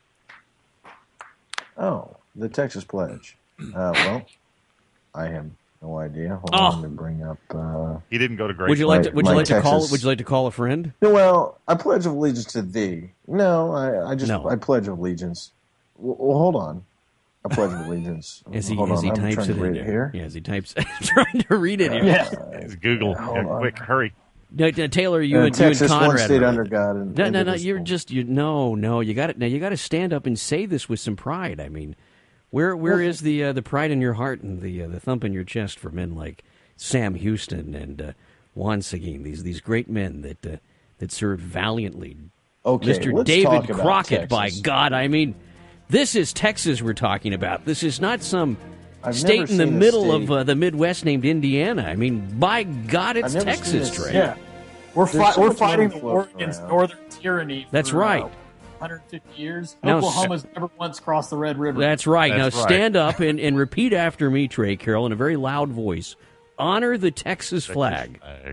S4: Oh, the Texas Pledge. Uh, well, I have no idea. Hold
S7: Oh.
S4: on to bring up. Uh,
S3: He didn't go to great.
S7: Would you like
S4: My-
S7: to? Would you
S4: my
S7: like to call?
S4: Texas-
S7: Would you like to call a friend?
S4: well, I pledge allegiance to thee. No, I, I just
S7: No.
S4: I pledge allegiance. Well, well, hold on. I pledge allegiance.
S7: As he
S4: hold
S7: as
S4: on,
S7: he
S4: I'm
S7: types
S4: trying
S7: it
S4: to
S7: in
S4: read
S7: there.
S4: it here.
S7: Yeah, as he types, trying to read it here.
S5: Yeah.
S3: It's Google.
S4: Yeah, hold
S3: Yeah,
S4: on.
S3: quick, hurry.
S7: No, uh, Taylor, you
S4: Uh,
S7: and
S4: Texas,
S7: you and Conrad.
S4: one state
S7: are-
S4: under God. And,
S7: No, no, no.
S4: indivisible.
S7: You're just you. No, no. You got it. Now you got to stand up and say this with some pride. I mean, where where is the uh, the pride in your heart and the uh, the thump in your chest for men like Sam Houston and uh, Juan Seguin? These these great men that uh, that served valiantly.
S4: Okay,
S7: Mister
S4: let's
S7: David
S4: talk about
S7: Crockett. By
S4: Texas.
S7: God, I mean, this is Texas we're talking about. This is not some
S4: I've
S7: state
S4: never
S7: in the
S4: seen a
S7: middle of
S4: state-
S7: uh, the Midwest named Indiana. I mean, by God, it's
S4: I've never
S7: Texas,
S4: seen a
S7: Trey.
S5: Yeah, we're
S4: There's
S5: fi-
S4: so
S5: we're
S4: much
S5: fighting
S4: money
S5: the war
S4: floating
S5: against
S4: around.
S5: Northern tyranny.
S7: That's
S5: for,
S7: right.
S5: Uh, one hundred fifty years.
S7: Now,
S5: Oklahoma's never once crossed the Red River.
S7: That's right.
S3: That's
S7: now
S3: right.
S7: stand up and, and repeat after me, Trey Carroll, in a very loud voice. Honor the Texas flag.
S3: Flag.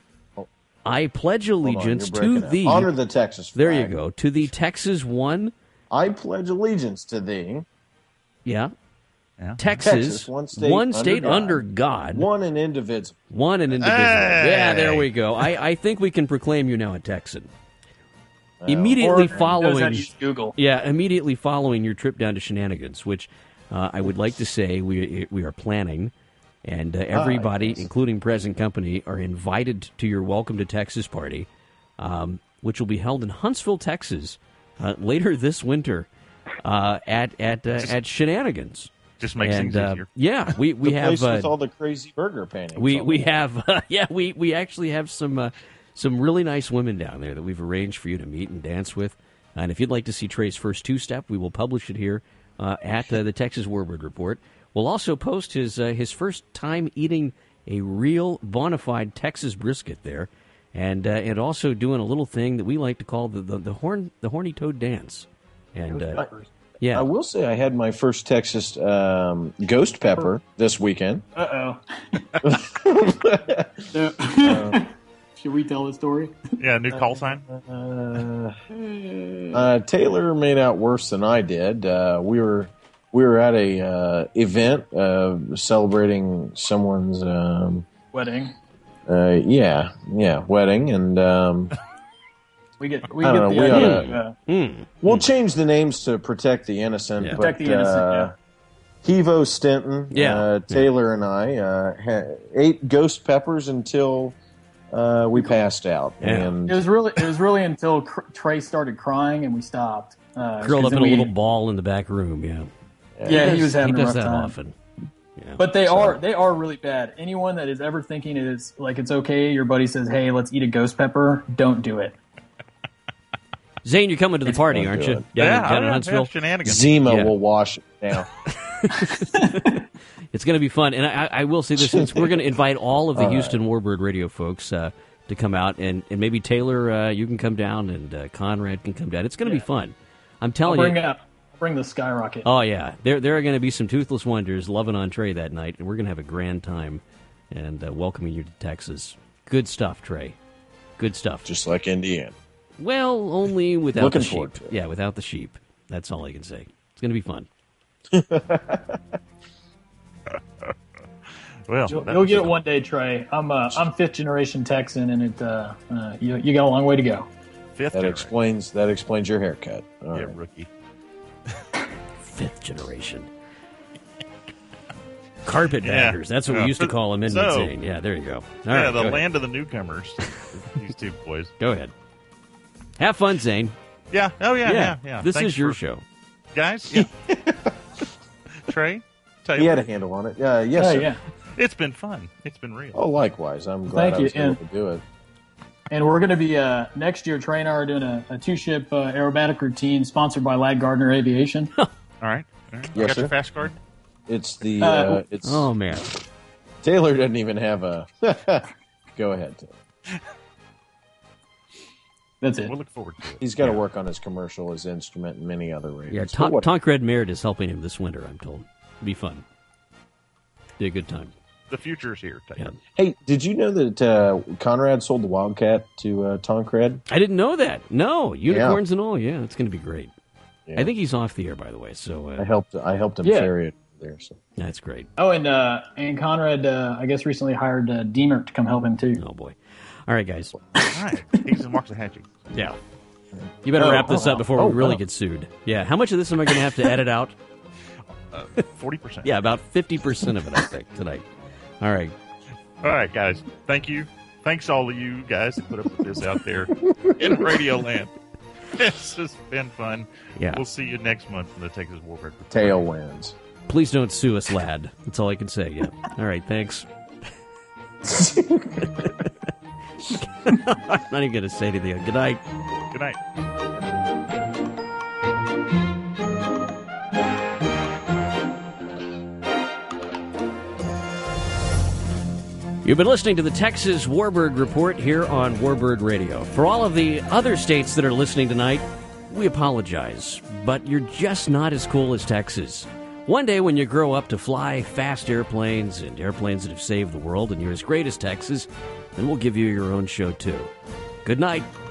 S7: I pledge
S4: Hold on,
S7: allegiance
S4: you're
S7: to
S4: breaking up.
S7: thee.
S4: Honor the Texas flag.
S7: There you go. To the Texas one.
S4: I pledge allegiance to thee.
S7: Yeah.
S3: Yeah.
S7: Texas,
S4: Texas, one state under
S7: state
S4: God.
S7: under God,
S4: One and indivisible.
S7: one and indivisible.
S3: Hey!
S7: Yeah, there we go. I, I think we can proclaim you now a Texan.
S5: Or
S7: Immediately
S5: knows how
S7: following,
S5: to use Google.
S7: yeah, immediately following your trip down to Shenanigans, which uh, I would like to say we we are planning, and uh, everybody,
S4: yes.
S7: including present company, are invited to your Welcome to Texas party, um, which will be held in Huntsville, Texas, uh, later this winter, uh, at at uh, at Shenanigans.
S3: Just makes
S7: And
S3: things
S7: uh,
S3: easier.
S7: yeah, we we
S4: the
S7: have
S4: place
S7: uh,
S4: with all the crazy burger paintings.
S7: we
S4: on
S7: we
S4: the
S7: have uh, yeah we we actually have some uh, some really nice women down there that we've arranged for you to meet and dance with. And if you'd like to see Trey's first two step, we will publish it here uh, at uh, the Texas Warbird Report. We'll also post his uh, his first time eating a real bona fide Texas brisket there, and uh, and also doing a little thing that we like to call the the, the horn the horny toad dance. And uh, yeah,
S4: I will say I had my first Texas um, ghost pepper this weekend.
S5: Uh oh. Should we tell the story?
S3: Yeah, new call sign.
S4: Uh, uh, Taylor made out worse than I did. Uh, we were we were at a uh, event uh, celebrating someone's um,
S5: Wedding.
S4: Uh, yeah, yeah, wedding, and um,
S5: we get we
S4: I
S5: get
S4: don't
S5: the
S4: know, we
S5: idea.
S4: oughta-
S5: uh,
S7: Mm.
S4: we'll change the names to protect the innocent.
S7: Yeah.
S4: But,
S5: Protect the innocent,
S4: uh, Hevo Stinton,
S7: Yeah.
S4: uh, Taylor, and I uh, ha- ate ghost peppers until uh, we passed out.
S7: Yeah.
S4: And
S5: It was really it was really until Cr- Trey started crying and we stopped. Uh,
S7: Curled
S5: 'cause
S7: up in
S5: then
S7: a
S5: we-
S7: little ball in the back room. Yeah,
S5: Yeah, he was having
S7: he
S5: a
S7: does
S5: rough
S7: that
S5: time.
S7: often. Yeah.
S5: But they are they are really bad. Anyone that is ever thinking it is like it's okay, your buddy says, "Hey, let's eat a ghost pepper." Don't do it.
S7: Zane, you're coming to the party,
S4: Don't
S7: aren't
S4: do
S7: you?
S4: it.
S7: Down,
S3: yeah,
S7: down in
S3: yeah,
S7: Huntsville.
S3: yeah, shenanigans.
S4: Zima
S7: Yeah.
S4: will wash it down.
S7: It's going to be fun, and I, I will say this: since we're going to invite all of the
S4: All
S7: Houston Warbird Radio folks uh, to come out, and, and maybe Taylor, uh, you can come down, and uh, Conrad can come down. It's going to
S5: Yeah.
S7: be fun. I'm
S5: I'll
S7: telling
S5: bring
S7: you.
S5: up bring the skyrocket.
S7: Oh yeah, there there are going to be some toothless wonders loving on Trey that night, and we're going to have a grand time and uh, welcoming you to Texas. Good stuff, Trey. Good stuff.
S4: Just like Indiana.
S7: Well, only without
S4: Looking
S7: the sheep.
S4: forward to it.
S7: Yeah, without the sheep. That's all I can say. It's going to be fun.
S3: Well,
S5: You'll,
S3: that
S5: you'll
S3: was
S5: get
S3: a-
S5: it one day, Trey. I'm uh, I'm fifth generation Texan, and it uh, uh, you you got a long way to go.
S3: fifth.
S4: That
S3: generation.
S4: explains that explains your haircut. All
S3: Yeah,
S4: right.
S3: rookie.
S7: Fifth generation. Carpetbaggers.
S3: Yeah.
S7: That's what
S3: Yeah.
S7: we used to call them in
S3: So-
S7: Zane. Yeah, there you go. All
S3: yeah,
S7: right,
S3: the
S7: go
S3: land of the newcomers. These two boys.
S7: Ahead. Go ahead. Have fun, Zane.
S3: Yeah. Oh yeah. Yeah. Yeah.
S7: This
S3: Thanks
S7: is your
S3: for-
S7: show.
S3: guys. Yeah. Trey, Taylor,
S4: He had a handle on it. Uh, yes,
S5: Yeah,
S4: sir.
S5: yeah.
S3: it's been fun. It's been real.
S4: Oh, likewise. I'm glad
S5: Thank
S4: I
S5: you,
S4: was able
S5: and-
S4: to do it.
S5: And we're going to be uh, next year. Trey and I are doing a, a two ship uh, aerobatic routine sponsored by Lad Gardner Aviation.
S3: All right. All right.
S4: Yes,
S3: Got
S4: sir.
S3: your fast card?
S4: It's the
S5: Uh,
S4: uh, it's
S7: Oh man.
S4: Taylor doesn't even have a. Go ahead, Taylor.
S5: That's it.
S3: We'll look forward to it.
S4: He's got to work on his commercial, his instrument, and many other ratings.
S7: Yeah,
S4: But
S7: Ton-
S4: what-
S7: Tancred Merritt is helping him this winter, I'm told. It'll be fun. Be a good time.
S3: The future's here, Taylor.
S7: Yeah.
S4: Hey, did you know that uh, Conrad sold the Wildcat to uh, Tancred?
S7: I didn't know that. No, unicorns and all. Yeah, it's going to be great.
S4: Yeah.
S7: I think he's off the air, by the way. So
S4: I
S7: uh,
S4: helped. I helped him
S5: Yeah.
S4: ferry it there. So
S7: that's great.
S5: Oh, and uh, and Conrad, uh, I guess recently hired uh, Deemer to come help him too.
S7: Oh boy. All right, guys.
S3: All right. He's in Waxahachie.
S7: Yeah. You better
S5: Oh,
S7: wrap this
S5: oh,
S7: up before
S4: oh,
S7: we really
S4: oh.
S7: get sued. Yeah. How much of this am I going to have to edit out?
S3: Forty percent.
S7: Yeah, about fifty percent of it, I think, tonight. All right.
S3: All right, guys. Thank you. Thanks all of you guys that put up with this out there in Radio Land. This has been fun.
S7: Yeah.
S3: We'll see you next month in the Texas Warbird Report.
S4: tailwinds.
S7: Please don't sue us, lad. That's all I can say. Yeah. All right. Thanks. I'm not even going to say anything. Good night.
S3: Good night.
S7: You've been listening to the Texas Warbird Report here on Warbird Radio. For all of the other states that are listening tonight, we apologize, but you're just not as cool as Texas. One day when you grow up to fly fast airplanes and airplanes that have saved the world and you're as great as Texas, then we'll give you your own show too. Good night.